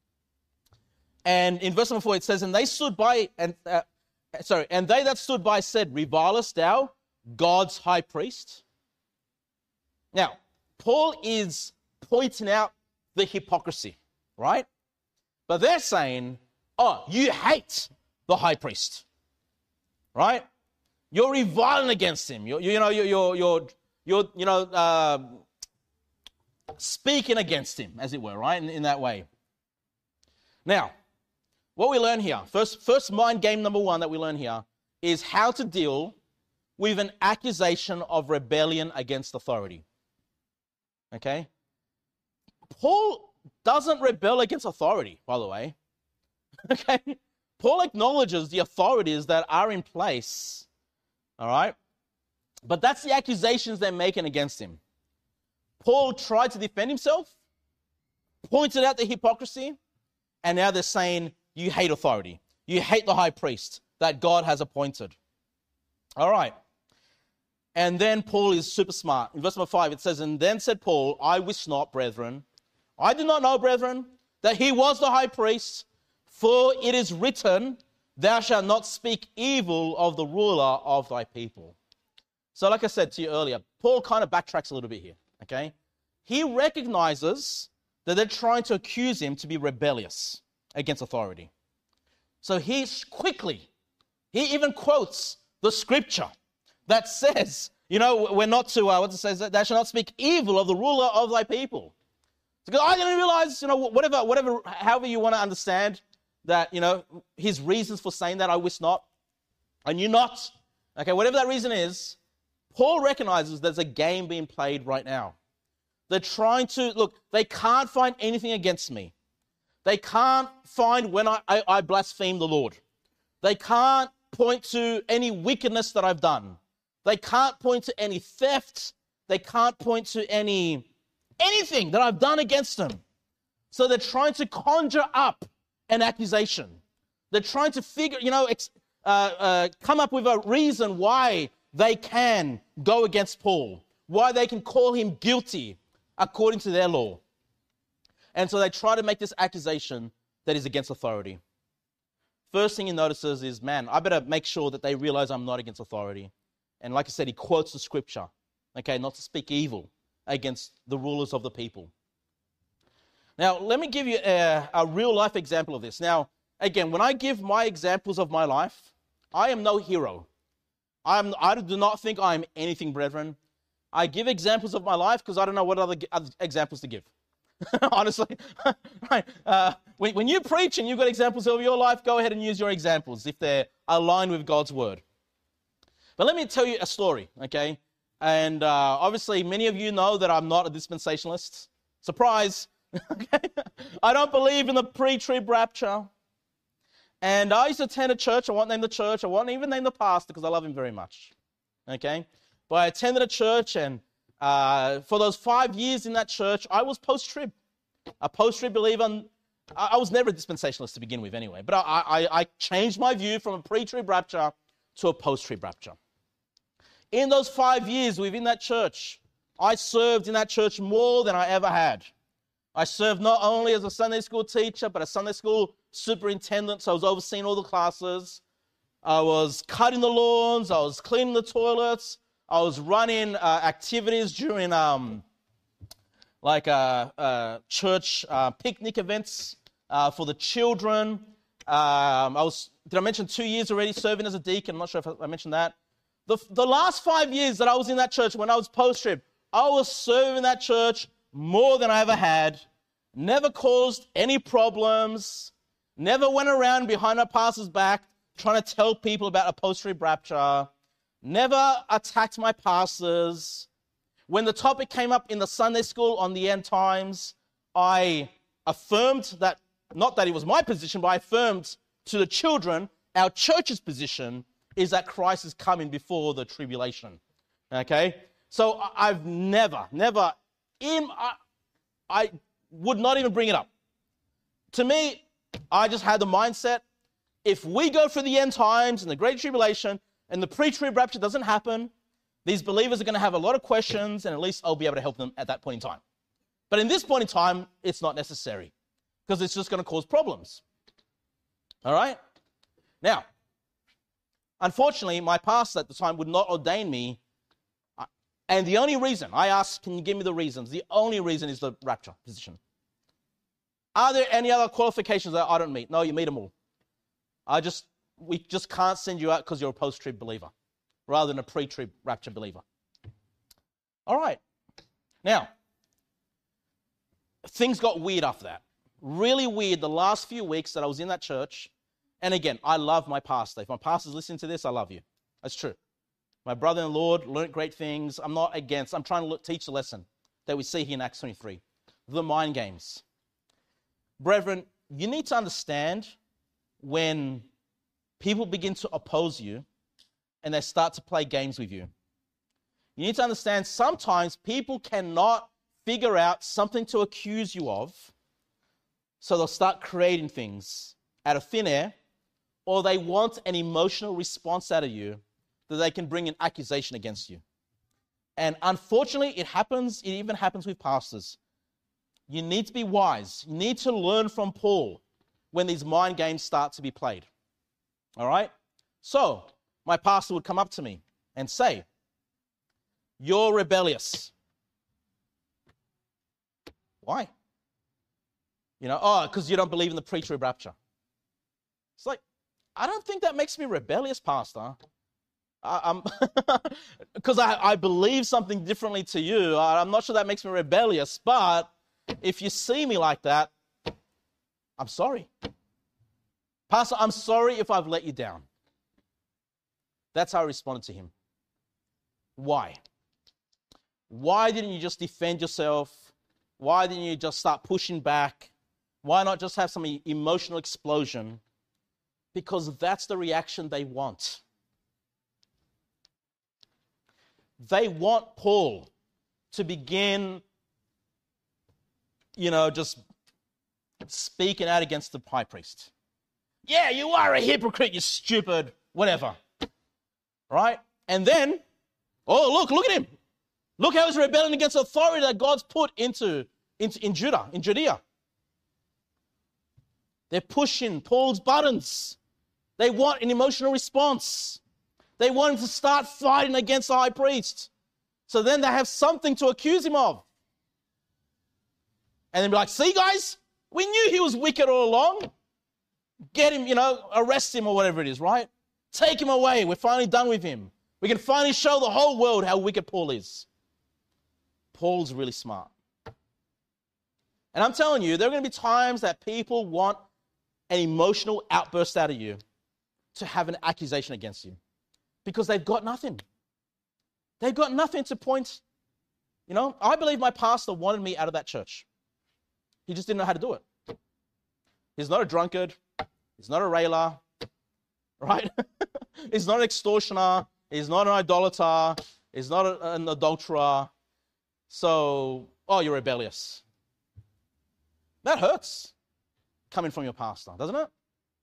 And in verse number four, it says, and they stood by, and uh, sorry, and they that stood by said, revilest thou God's high priest? Now, Paul is pointing out the hypocrisy, right? But they're saying, oh, you hate the high priest, right? You're reviling against him. You're, you know, you're, you're, you're, you're you know, uh, speaking against him, as it were, right? In, in that way. Now, what we learn here, first, first mind game number one that we learn here is how to deal with an accusation of rebellion against authority. Okay? Paul doesn't rebel against authority, by the way. Okay? Paul acknowledges the authorities that are in place. All right? But that's the accusations they're making against him. Paul tried to defend himself, pointed out the hypocrisy, and now they're saying, you hate authority. You hate the high priest that God has appointed. All right. And then Paul is super smart. In verse number five, it says, and then said Paul, I wist not, brethren, I did not know, brethren, that he was the high priest, for it is written, thou shalt not speak evil of the ruler of thy people. So like I said to you earlier, Paul kind of backtracks a little bit here, okay? He recognizes that they're trying to accuse him to be rebellious against authority. So he quickly, he even quotes the scripture that says, you know, we're not to, uh, what it says, thou shalt not speak evil of the ruler of thy people. Because I didn't realize, you know, whatever, whatever, however you want to understand that, you know, his reasons for saying that, I wist not, I knew not. Okay, whatever that reason is, Paul recognizes there's a game being played right now. They're trying to, look, they can't find anything against me. They can't find when I, I, I blaspheme the Lord. They can't point to any wickedness that I've done. They can't point to any theft. They can't point to any anything that I've done against them. So they're trying to conjure up an accusation. They're trying to figure, you know, ex, uh, uh, come up with a reason why they can go against Paul, why they can call him guilty according to their law. And so they try to make this accusation that is against authority. First thing he notices is, man, I better make sure that they realize I'm not against authority. And like I said, he quotes the scripture, okay, not to speak evil against the rulers of the people. Now, let me give you a, a real-life example of this. Now, again, when I give my examples of my life, I am no hero. I am, I do not think I am anything, brethren. I give examples of my life because I don't know what other, other examples to give. Honestly. Right. Uh, when, when you preach and you've got examples of your life, go ahead and use your examples if they're aligned with God's word. But let me tell you a story, okay? And uh, obviously, many of you know that I'm not a dispensationalist. Surprise. Okay? I don't believe in the pre-trib rapture. And I used to attend a church. I won't name the church. I won't even name the pastor because I love him very much. Okay? But I attended a church, and uh, for those five years in that church, I was post-trib. A post-trib believer. I, I was never a dispensationalist to begin with anyway. But I, I, I changed my view from a pre-trib rapture to a post-trib rapture. In those five years within that church, I served in that church more than I ever had. I served not only as a Sunday school teacher, but a Sunday school superintendent, so I was overseeing all the classes. I was cutting the lawns, I was cleaning the toilets, I was running uh, activities during um, like uh, uh, church uh, picnic events uh, for the children. Um, I was, did I mention two years already serving as a deacon? I'm not sure if I mentioned that. The, the last five years that I was in that church, when I was post-trib, I was serving that church more than I ever had. Never caused any problems. Never went around behind a pastor's back trying to tell people about a post-trib rapture. Never attacked my pastors. When the topic came up in the Sunday school on the end times, I affirmed that, not that it was my position, but I affirmed to the children, our church's position is that Christ is coming before the tribulation. Okay? So I've never, never, in, I, I would not even bring it up. To me, I just had the mindset, if we go for the end times and the great tribulation and the pre-trib rapture doesn't happen, these believers are going to have a lot of questions and at least I'll be able to help them at that point in time. But in this point in time, it's not necessary because it's just going to cause problems. All right? Now, unfortunately, my pastor at the time would not ordain me. And the only reason, I asked, can you give me the reasons? The only reason is the rapture position. Are there any other qualifications that I don't meet? No, you meet them all. I just, we just can't send you out because you're a post-trib believer rather than a pre-trib rapture believer. All right. Now, things got weird after that. Really weird the last few weeks that I was in that church. And again, I love my pastor. If my pastor's listening to this, I love you. That's true. My brother in the Lord learned great things. I'm not against. I'm trying to look, teach the lesson that we see here in Acts twenty-three. The mind games. Brethren, you need to understand when people begin to oppose you and they start to play games with you. You need to understand sometimes people cannot figure out something to accuse you of, so they'll start creating things out of thin air, or they want an emotional response out of you that they can bring an accusation against you. And unfortunately, it happens, it even happens with pastors. You need to be wise. You need to learn from Paul when these mind games start to be played. All right? So, my pastor would come up to me and say, "You're rebellious." Why? You know, oh, because you don't believe in the pre-trib rapture. It's like, I don't think that makes me rebellious, Pastor. I'm because I, I believe something differently to you. I'm not sure that makes me rebellious, but if you see me like that, I'm sorry. Pastor, I'm sorry if I've let you down. That's how I responded to him. Why? Why didn't you just defend yourself? Why didn't you just start pushing back? Why not just have some emotional explosion? Because that's the reaction they want. They want Paul to begin, you know, just speaking out against the high priest. Yeah, you are a hypocrite, you stupid, whatever. Right? And then, oh, look, look at him. Look how he's rebelling against authority that God's put into, into in Judah, in Judea. They're pushing Paul's buttons. They want an emotional response. They want him to start fighting against the high priest. So then they have something to accuse him of. And then be like, see, guys, we knew he was wicked all along. Get him, you know, arrest him or whatever it is, right? Take him away. We're finally done with him. We can finally show the whole world how wicked Paul is. Paul's really smart. And I'm telling you, there are going to be times that people want an emotional outburst out of you to have an accusation against you because they've got nothing. They've got nothing to point. You know, I believe my pastor wanted me out of that church. He just didn't know how to do it. He's not a drunkard. He's not a railer, right? He's not an extortioner. He's not an idolater. He's not a, an adulterer. So, oh, you're rebellious. That hurts coming from your pastor, doesn't it?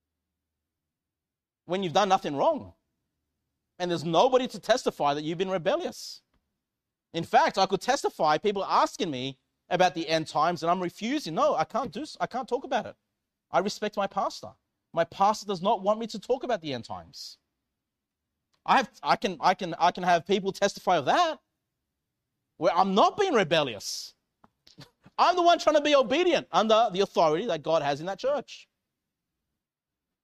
When you've done nothing wrong and there's nobody to testify that you've been rebellious. In fact, I could testify, people are asking me about the end times and I'm refusing. No, I can't do, I can't talk about it. I respect my pastor. My pastor does not want me to talk about the end times. I have, I can, I can, I can have people testify of that where I'm not being rebellious. I'm the one trying to be obedient under the authority that God has in that church.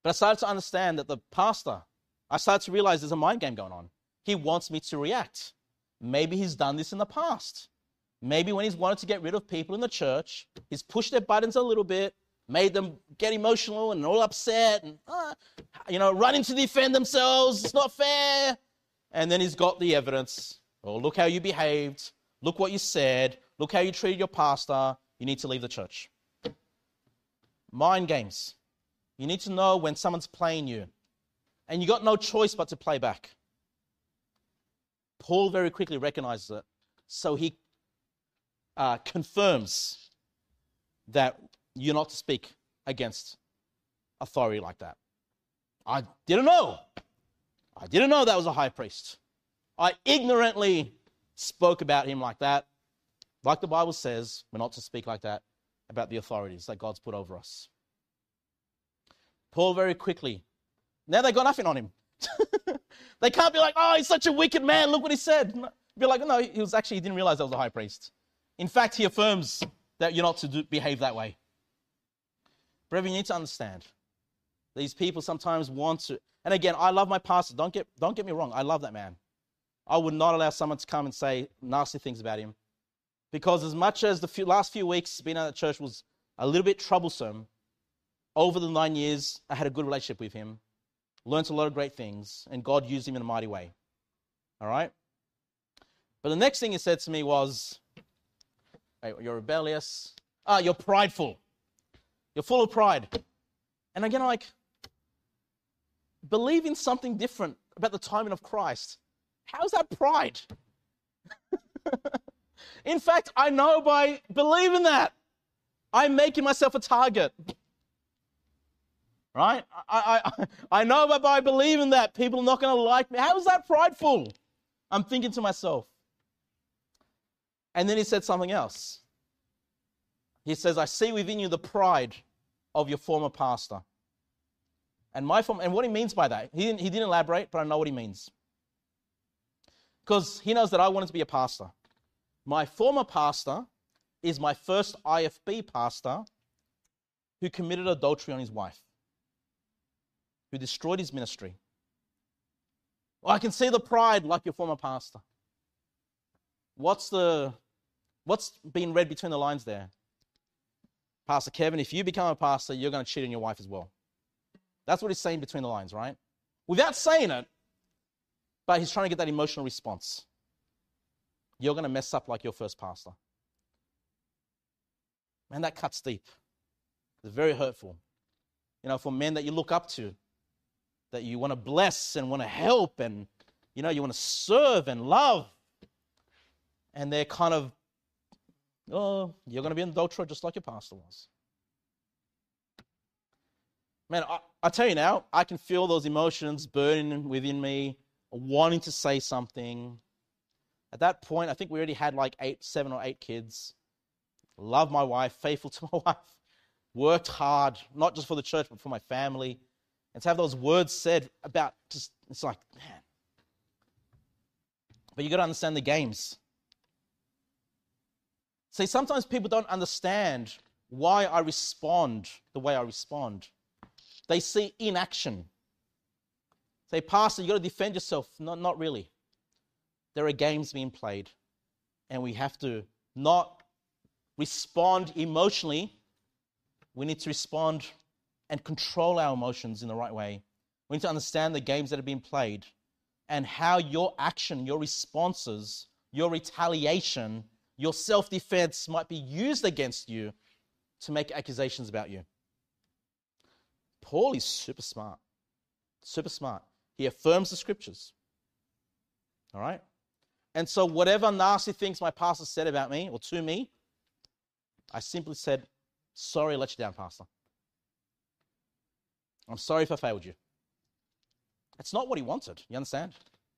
But I started to understand that the pastor, I started to realize there's a mind game going on. He wants me to react. Maybe he's done this in the past. Maybe when he's wanted to get rid of people in the church, he's pushed their buttons a little bit, made them get emotional and all upset and, uh, you know, running to defend themselves. It's not fair. And then he's got the evidence. Oh, look how you behaved. Look what you said. Look how you treated your pastor. You need to leave the church. Mind games. You need to know when someone's playing you. And you got no choice but to play back. Paul very quickly recognizes it. So he uh, confirms that you're not to speak against authority like that. I didn't know. I didn't know that was a high priest. I ignorantly spoke about him like that. Like the Bible says, we're not to speak like that about the authorities that God's put over us. Paul very quickly, now they got nothing on him. They can't be like, oh, he's such a wicked man, look what he said. Be like, no, he was actually, he didn't realize that was a high priest. In fact, he affirms that you're not to do, behave that way. Brethren, you need to understand. These people sometimes want to, and again, I love my pastor. Don't get, don't get me wrong. I love that man. I would not allow someone to come and say nasty things about him. Because as much as the few, last few weeks being at the church was a little bit troublesome, over the nine years, I had a good relationship with him, learned a lot of great things, and God used him in a mighty way. All right? But the next thing he said to me was, hey, you're rebellious. Ah, you're prideful. You're full of pride. And again, I'm like, believe in something different about the timing of Christ. How's that pride? In fact, I know by believing that, I'm making myself a target. Right? I, I, I know that by believing that, people are not going to like me. How is that prideful? I'm thinking to myself. And then he said something else. He says, I see within you the pride of your former pastor. And my form, and what he means by that, he didn't, he didn't elaborate, but I know what he means. Because he knows that I wanted to be a pastor. My former pastor is my first I F B pastor who committed adultery on his wife, who destroyed his ministry. Well, I can see the pride like your former pastor. What's the, what's being read between the lines there? Pastor Kevin, if you become a pastor, you're going to cheat on your wife as well. That's what he's saying between the lines, right? Without saying it, but he's trying to get that emotional response. You're going to mess up like your first pastor. Man, that cuts deep. It's very hurtful. You know, for men that you look up to, that you want to bless and want to help and, you know, you want to serve and love. And they're kind of, oh, you're going to be an adulterer just like your pastor was. Man, I, I tell you now, I can feel those emotions burning within me, wanting to say something. At that point, I think we already had like eight, seven or eight kids. Love my wife, faithful to my wife. Worked hard, not just for the church, but for my family. And to have those words said about just, it's like, man. But you got to understand the games. See, sometimes people don't understand why I respond the way I respond. They see inaction. Say, Pastor, you got to defend yourself. No, not really. There are games being played, and we have to not respond emotionally. We need to respond and control our emotions in the right way. We need to understand the games that are being played and how your action, your responses, your retaliation, your self-defense might be used against you to make accusations about you. Paul is super smart. Super smart. He affirms the scriptures. All right? And so whatever nasty things my pastor said about me or to me, I simply said, sorry, I let you down, Pastor. I'm sorry if I failed you. That's not what he wanted. You understand?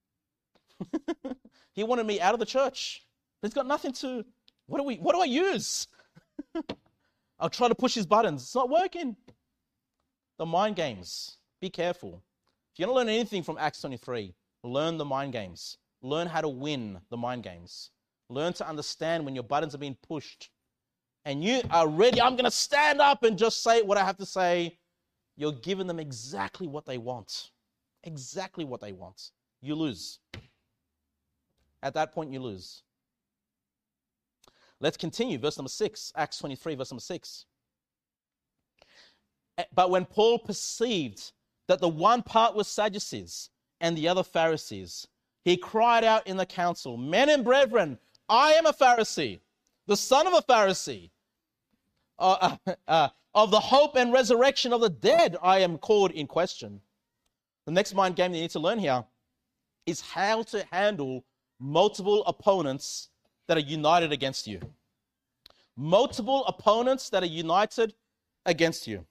He wanted me out of the church. He's got nothing to, what do we, what do I use? I'll try to push his buttons. It's not working. The mind games. Be careful. If you're going to learn anything from Acts twenty-three, learn the mind games. Learn how to win the mind games. Learn to understand when your buttons are being pushed. And you are ready, I'm going to stand up and just say what I have to say. you're giving them exactly what they want. Exactly what they want. You lose. At that point, you lose. Let's continue. Verse number six, Acts twenty-three, verse number six. But when Paul perceived that the one part was Sadducees and the other Pharisees, he cried out in the council, "Men and brethren, I am a Pharisee, the son of a Pharisee. Uh, uh, uh, of the hope and resurrection of the dead, I am called in question." The next mind game that you need to learn here is how to handle multiple opponents that are united against you. Multiple opponents that are united against you.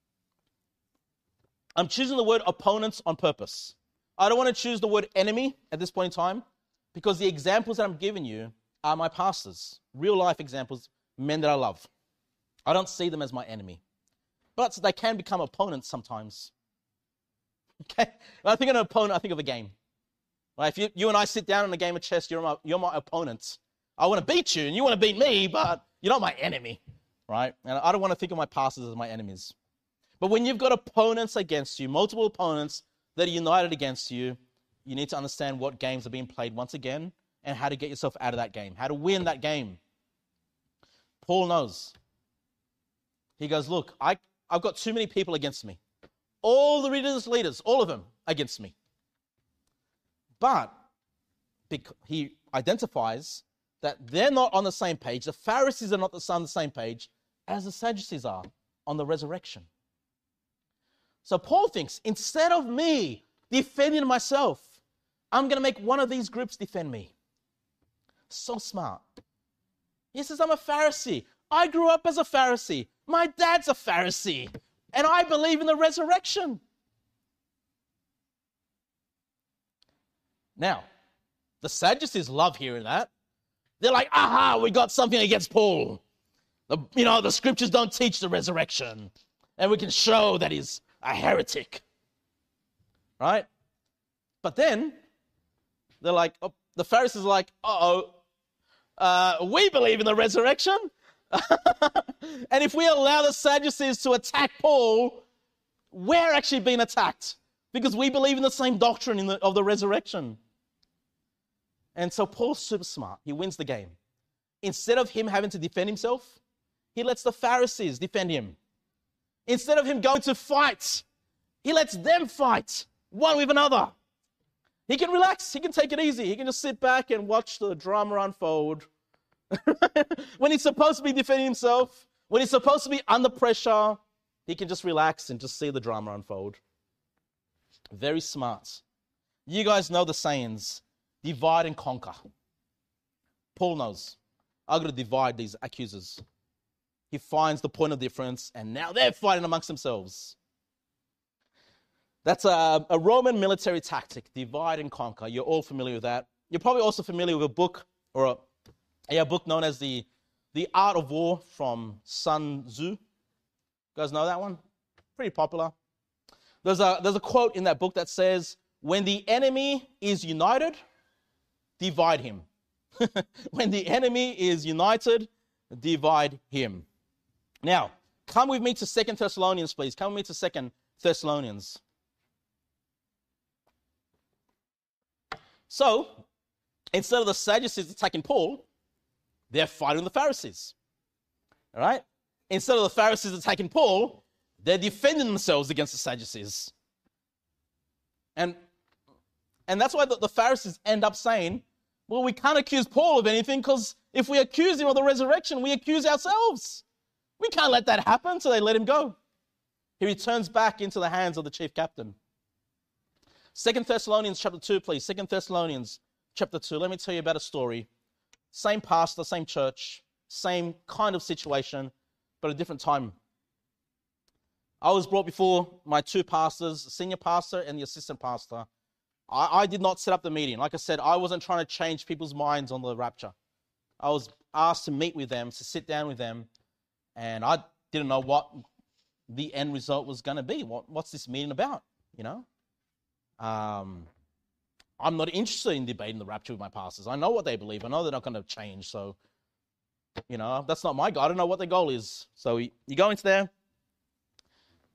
I'm choosing the word opponents on purpose. I don't want to choose the word enemy at this point in time because the examples that I'm giving you are my pastors, real life examples, men that I love. I don't see them as my enemy, but they can become opponents sometimes. Okay, when I think of an opponent, I think of a game. Right? If you, you and I sit down in a game of chess, you're my, you're my opponent. I want to beat you and you want to beat me, but you're not my enemy, right? And I don't want to think of my pastors as my enemies. But when you've got opponents against you, multiple opponents that are united against you, you need to understand what games are being played once again and how to get yourself out of that game, how to win that game. Paul knows. He goes, look, I, I've got too many people against me. All the religious leaders, all of them against me. But he identifies that they're not on the same page. The Pharisees are not on the same page as the Sadducees are on the resurrection. So Paul thinks, instead of me defending myself, I'm going to make one of these groups defend me. So smart. He says, I'm a Pharisee. I grew up as a Pharisee. My dad's a Pharisee. And I believe in the resurrection. Now, the Sadducees love hearing that. They're like, aha, we got something against Paul. The, you know, the scriptures don't teach the resurrection. And we can show that he's a heretic. Right? But then, they're like, oh, the Pharisees are like, uh-oh, uh, we believe in the resurrection. And if we allow the Sadducees to attack Paul, we're actually being attacked because we believe in the same doctrine in the, of the resurrection. And so Paul's super smart. He wins the game. Instead of him having to defend himself, he lets the Pharisees defend him. Instead of him going to fight, he lets them fight, one with another. He can relax. He can take it easy. He can just sit back and watch the drama unfold. When he's supposed to be defending himself, when he's supposed to be under pressure, he can just relax and just see the drama unfold. Very smart. You guys know the sayings, divide and conquer. Paul knows, I've got to divide these accusers. He finds the point of difference, and now they're fighting amongst themselves. That's a, a Roman military tactic, divide and conquer. You're all familiar with that. You're probably also familiar with a book, or a A book known as the, the Art of War from Sun Tzu. You guys know that one? Pretty popular. There's a, there's a quote in that book that says, when the enemy is united, divide him. When the enemy is united, divide him. Now, come with me to Second Thessalonians, please. Come with me to Second Thessalonians. So, instead of the Sadducees attacking Paul, they're fighting the Pharisees. All right? Instead of the Pharisees attacking Paul, they're defending themselves against the Sadducees. And, and that's why the, the Pharisees end up saying, well, we can't accuse Paul of anything because if we accuse him of the resurrection, we accuse ourselves. We can't let that happen, so they let him go. He returns back into the hands of the chief captain. Second Thessalonians chapter two, please. Second Thessalonians chapter two. Let me tell you about a story. Same pastor, same church, same kind of situation, but a different time. I was brought before my two pastors, the senior pastor and the assistant pastor. I, I did not set up the meeting. Like I said, I wasn't trying to change people's minds on the rapture. I was asked to meet with them, to sit down with them, and I didn't know what the end result was going to be. What, what's this meeting about, you know? Um... I'm not interested in debating the rapture with my pastors. I know what they believe. I know they're not going to change. So, you know, that's not my goal. I don't know what their goal is. So you go into there,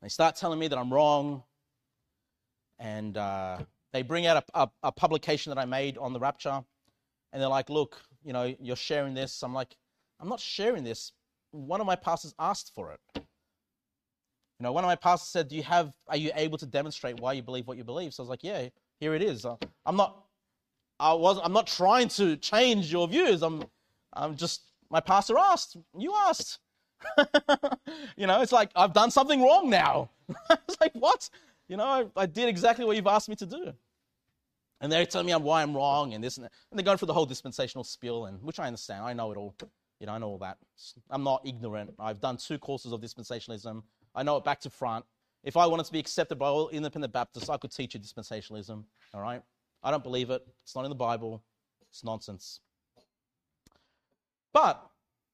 They start telling me that I'm wrong. And uh, they bring out a, a, a publication that I made on the rapture. And they're like, look, you know, you're sharing this. I'm like, I'm not sharing this. One of my pastors asked for it. You know, one of my pastors said, do you have, are you able to demonstrate why you believe what you believe? So I was like, yeah, here it is. Uh, I'm not, I was, I'm not trying to change your views. I'm, I'm just, my pastor asked, you asked. You know, it's like, I've done something wrong now. It's like, what? You know, I, I did exactly what you've asked me to do. And they're telling me why I'm wrong and this and that. And they're going through the whole dispensational spiel, and which I understand. I know it all. You know, I know all that. I'm not ignorant. I've done two courses of dispensationalism. I know it back to front. If I wanted to be accepted by all independent Baptists, I could teach you dispensationalism. All right? I don't believe it. It's not in the Bible. It's nonsense. But,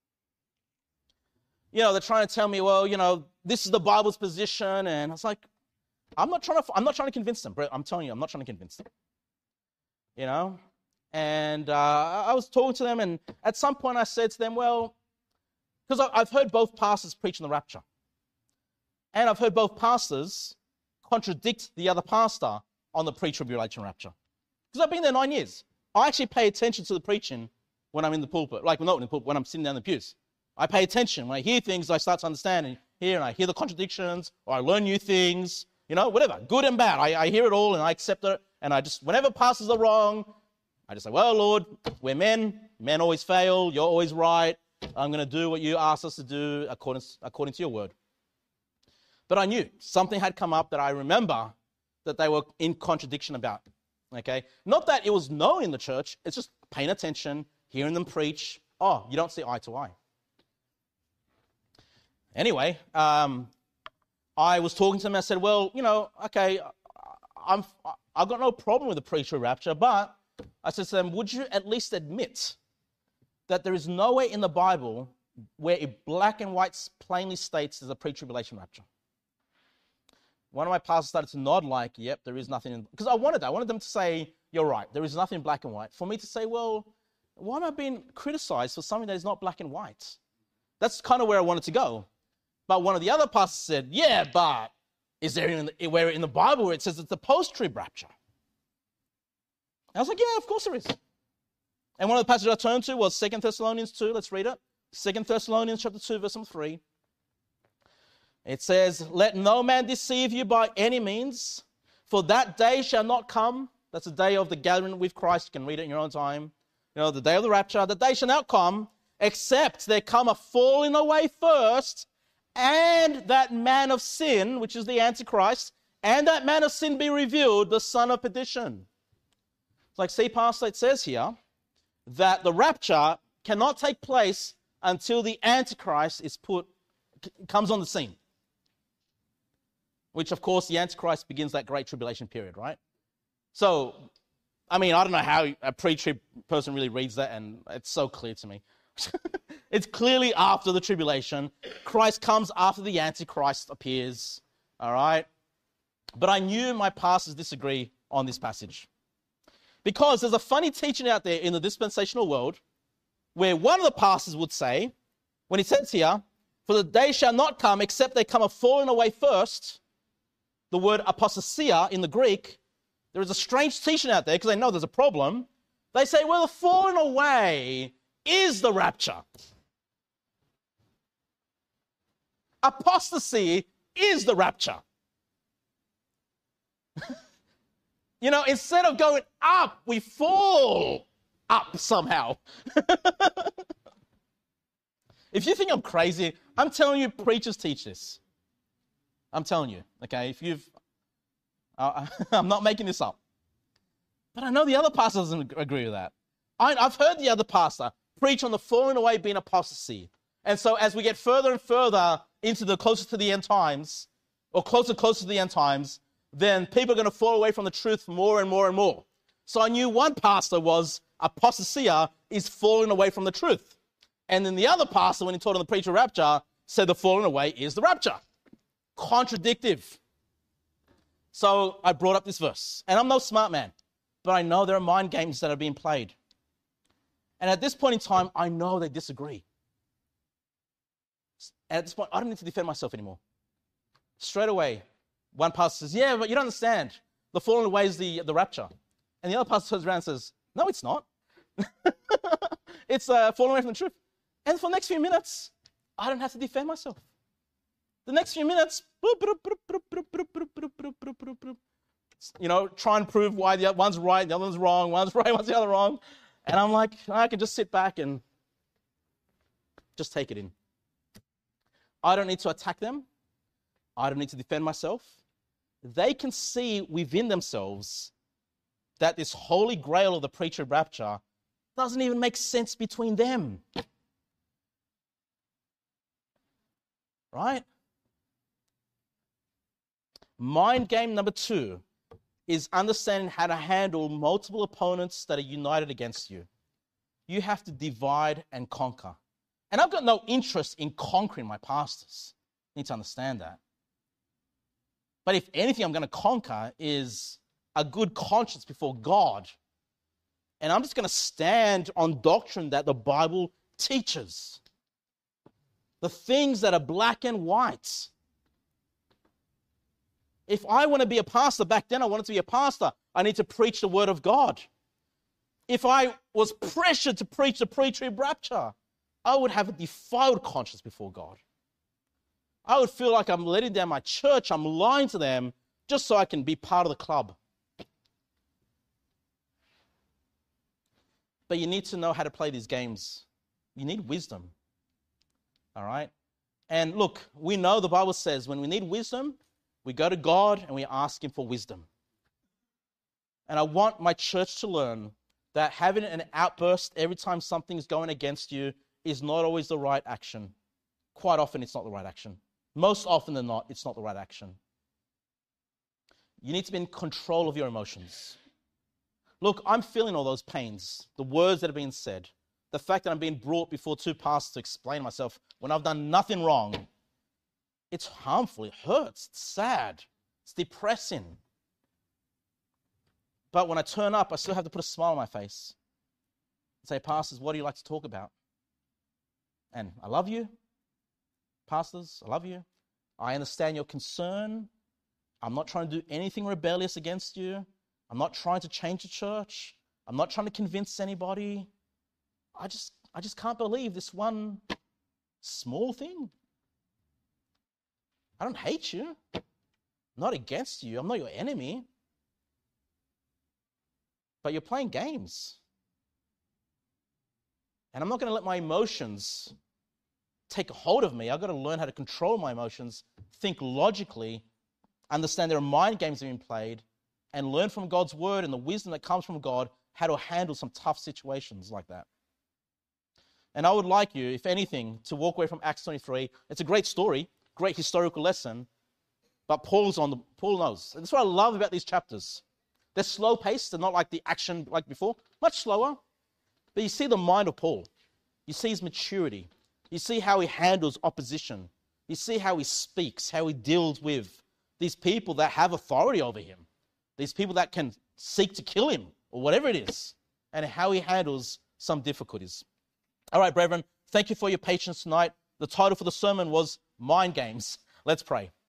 you know, they're trying to tell me, well, you know, this is the Bible's position. And it's like, I'm not trying to, I'm not trying to convince them. I'm telling you, I'm not trying to convince them. You know? And uh, I was talking to them, and at some point I said to them, well, because I've heard both pastors preach on the rapture. And I've heard both pastors contradict the other pastor on the pre-tribulation rapture. Because I've been there nine years. I actually pay attention to the preaching when I'm in the pulpit. Like, not in the pulpit, when I'm sitting down in the pews. I pay attention. When I hear things, I start to understand and hear, and I hear the contradictions, or I learn new things, you know, whatever, good and bad. I, I hear it all, and I accept it. And I just, whenever pastors are wrong, I just say, well, Lord, we're men. Men always fail. You're always right. I'm going to do what you asked us to do according, according to your word. But I knew something had come up that I remember that they were in contradiction about. Okay? Not that it was no in the church. It's just paying attention, hearing them preach. Oh, you don't see eye to eye. Anyway, um, I was talking to them and I said, well, you know, okay, I'm, I've got no problem with the pre-trib rapture, but I said to them, would you at least admit that there is nowhere in the Bible where it black and white plainly states there's a pre-tribulation rapture? One of my pastors started to nod like, yep, there is nothing. Because I wanted that. I wanted them to say, you're right, there is nothing black and white. For me to say, well, why am I being criticized for something that is not black and white? That's kind of where I wanted to go. But one of the other pastors said, yeah, but is there in the, where in the Bible where it says it's the post-trib rapture? I was like, yeah, of course there is. And one of the passages I turned to was Second Thessalonians two. Let's read it. Second Thessalonians chapter two, verse three. It says, let no man deceive you by any means, for that day shall not come. That's the day of the gathering with Christ. You can read it in your own time. You know, the day of the rapture. The day shall not come, except there come a falling away first, and that man of sin, which is the Antichrist, and that man of sin be revealed, the son of perdition. It's like, see, Pastor, it says here that the rapture cannot take place until the Antichrist is put, comes on the scene. Which, of course, the Antichrist begins that great tribulation period, right? So, I mean, I don't know how a pre-trib person really reads that, and it's so clear to me. It's clearly after the tribulation. Christ comes after the Antichrist appears, all right? But I knew my pastors disagree on this passage. Because there's a funny teaching out there in the dispensational world where one of the pastors would say, when he says here, for the day shall not come except they come a falling away first, the word apostasia in the Greek, there is a strange teaching out there because they know there's a problem. They say, well, the falling away is the rapture. Apostasy is the rapture. You know, instead of going up, we fall up somehow. If you think I'm crazy, I'm telling you, preachers teach this. I'm telling you, okay? If you've, uh, I'm not making this up. But I know the other pastor doesn't agree with that. I, I've heard the other pastor preach on the falling away being apostasy. And so as we get further and further into the closer to the end times, or closer, closer to the end times, then people are going to fall away from the truth more and more and more. So I knew one pastor was apostasia is falling away from the truth. And then the other pastor, when he taught on the pre-trib rapture, said the falling away is the rapture. Contradictive. So I brought up this verse. And I'm no smart man, but I know there are mind games that are being played. And at this point in time, I know they disagree. And at this point, I don't need to defend myself anymore. Straight away, one pastor says, yeah, but you don't understand. The falling away is the, the rapture. And the other pastor turns around and says, no, it's not. It's uh, falling away from the truth. And for the next few minutes, I don't have to defend myself. The next few minutes, you know, try and prove why the one's right, the other one's wrong, one's right, one's the other wrong. And I'm like, I can just sit back and just take it in. I don't need to attack them. I don't need to defend myself. They can see within themselves that this holy grail of the pre-trib rapture doesn't even make sense between them. Right? Mind game number two is understanding how to handle multiple opponents that are united against you. You have to divide and conquer. And I've got no interest in conquering my pastors. You need to understand that. But if anything I'm going to conquer is a good conscience before God. And I'm just going to stand on doctrine that the Bible teaches. The things that are black and white. If I want to be a pastor, back then I wanted to be a pastor, I need to preach the word of God. If I was pressured to preach the pre-trib rapture, I would have a defiled conscience before God. I would feel like I'm letting down my church, I'm lying to them, just so I can be part of the club. But you need to know how to play these games. You need wisdom. All right? And look, we know the Bible says when we need wisdom, we go to God and we ask him for wisdom. And I want my church to learn that having an outburst every time something's going against you is not always the right action. Quite often, it's not the right action. Most often than not, it's not the right action. You need to be in control of your emotions. Look, I'm feeling all those pains, the words that are being said, the fact that I'm being brought before two pastors to explain myself when I've done nothing wrong. It's harmful, it hurts, it's sad, it's depressing. But when I turn up, I still have to put a smile on my face and say, pastors, what do you like to talk about? And I love you, pastors, I love you. I understand your concern. I'm not trying to do anything rebellious against you. I'm not trying to change the church. I'm not trying to convince anybody. I just, I just can't believe this one small thing. I don't hate you. I'm not against you. I'm not your enemy. But you're playing games. And I'm not going to let my emotions take a hold of me. I've got to learn how to control my emotions, think logically, understand there are mind games being played, and learn from God's word and the wisdom that comes from God how to handle some tough situations like that. And I would like you, if anything, to walk away from Acts twenty-three. It's a great story, great historical lesson, but Paul's on the, Paul knows. And that's what I love about these chapters. They're slow-paced, they're not like the action like before, much slower. But you see the mind of Paul. You see his maturity. You see how he handles opposition. You see how he speaks, how he deals with these people that have authority over him, these people that can seek to kill him or whatever it is, and how he handles some difficulties. All right, brethren, thank you for your patience tonight. The title for the sermon was Mind Games. Let's pray.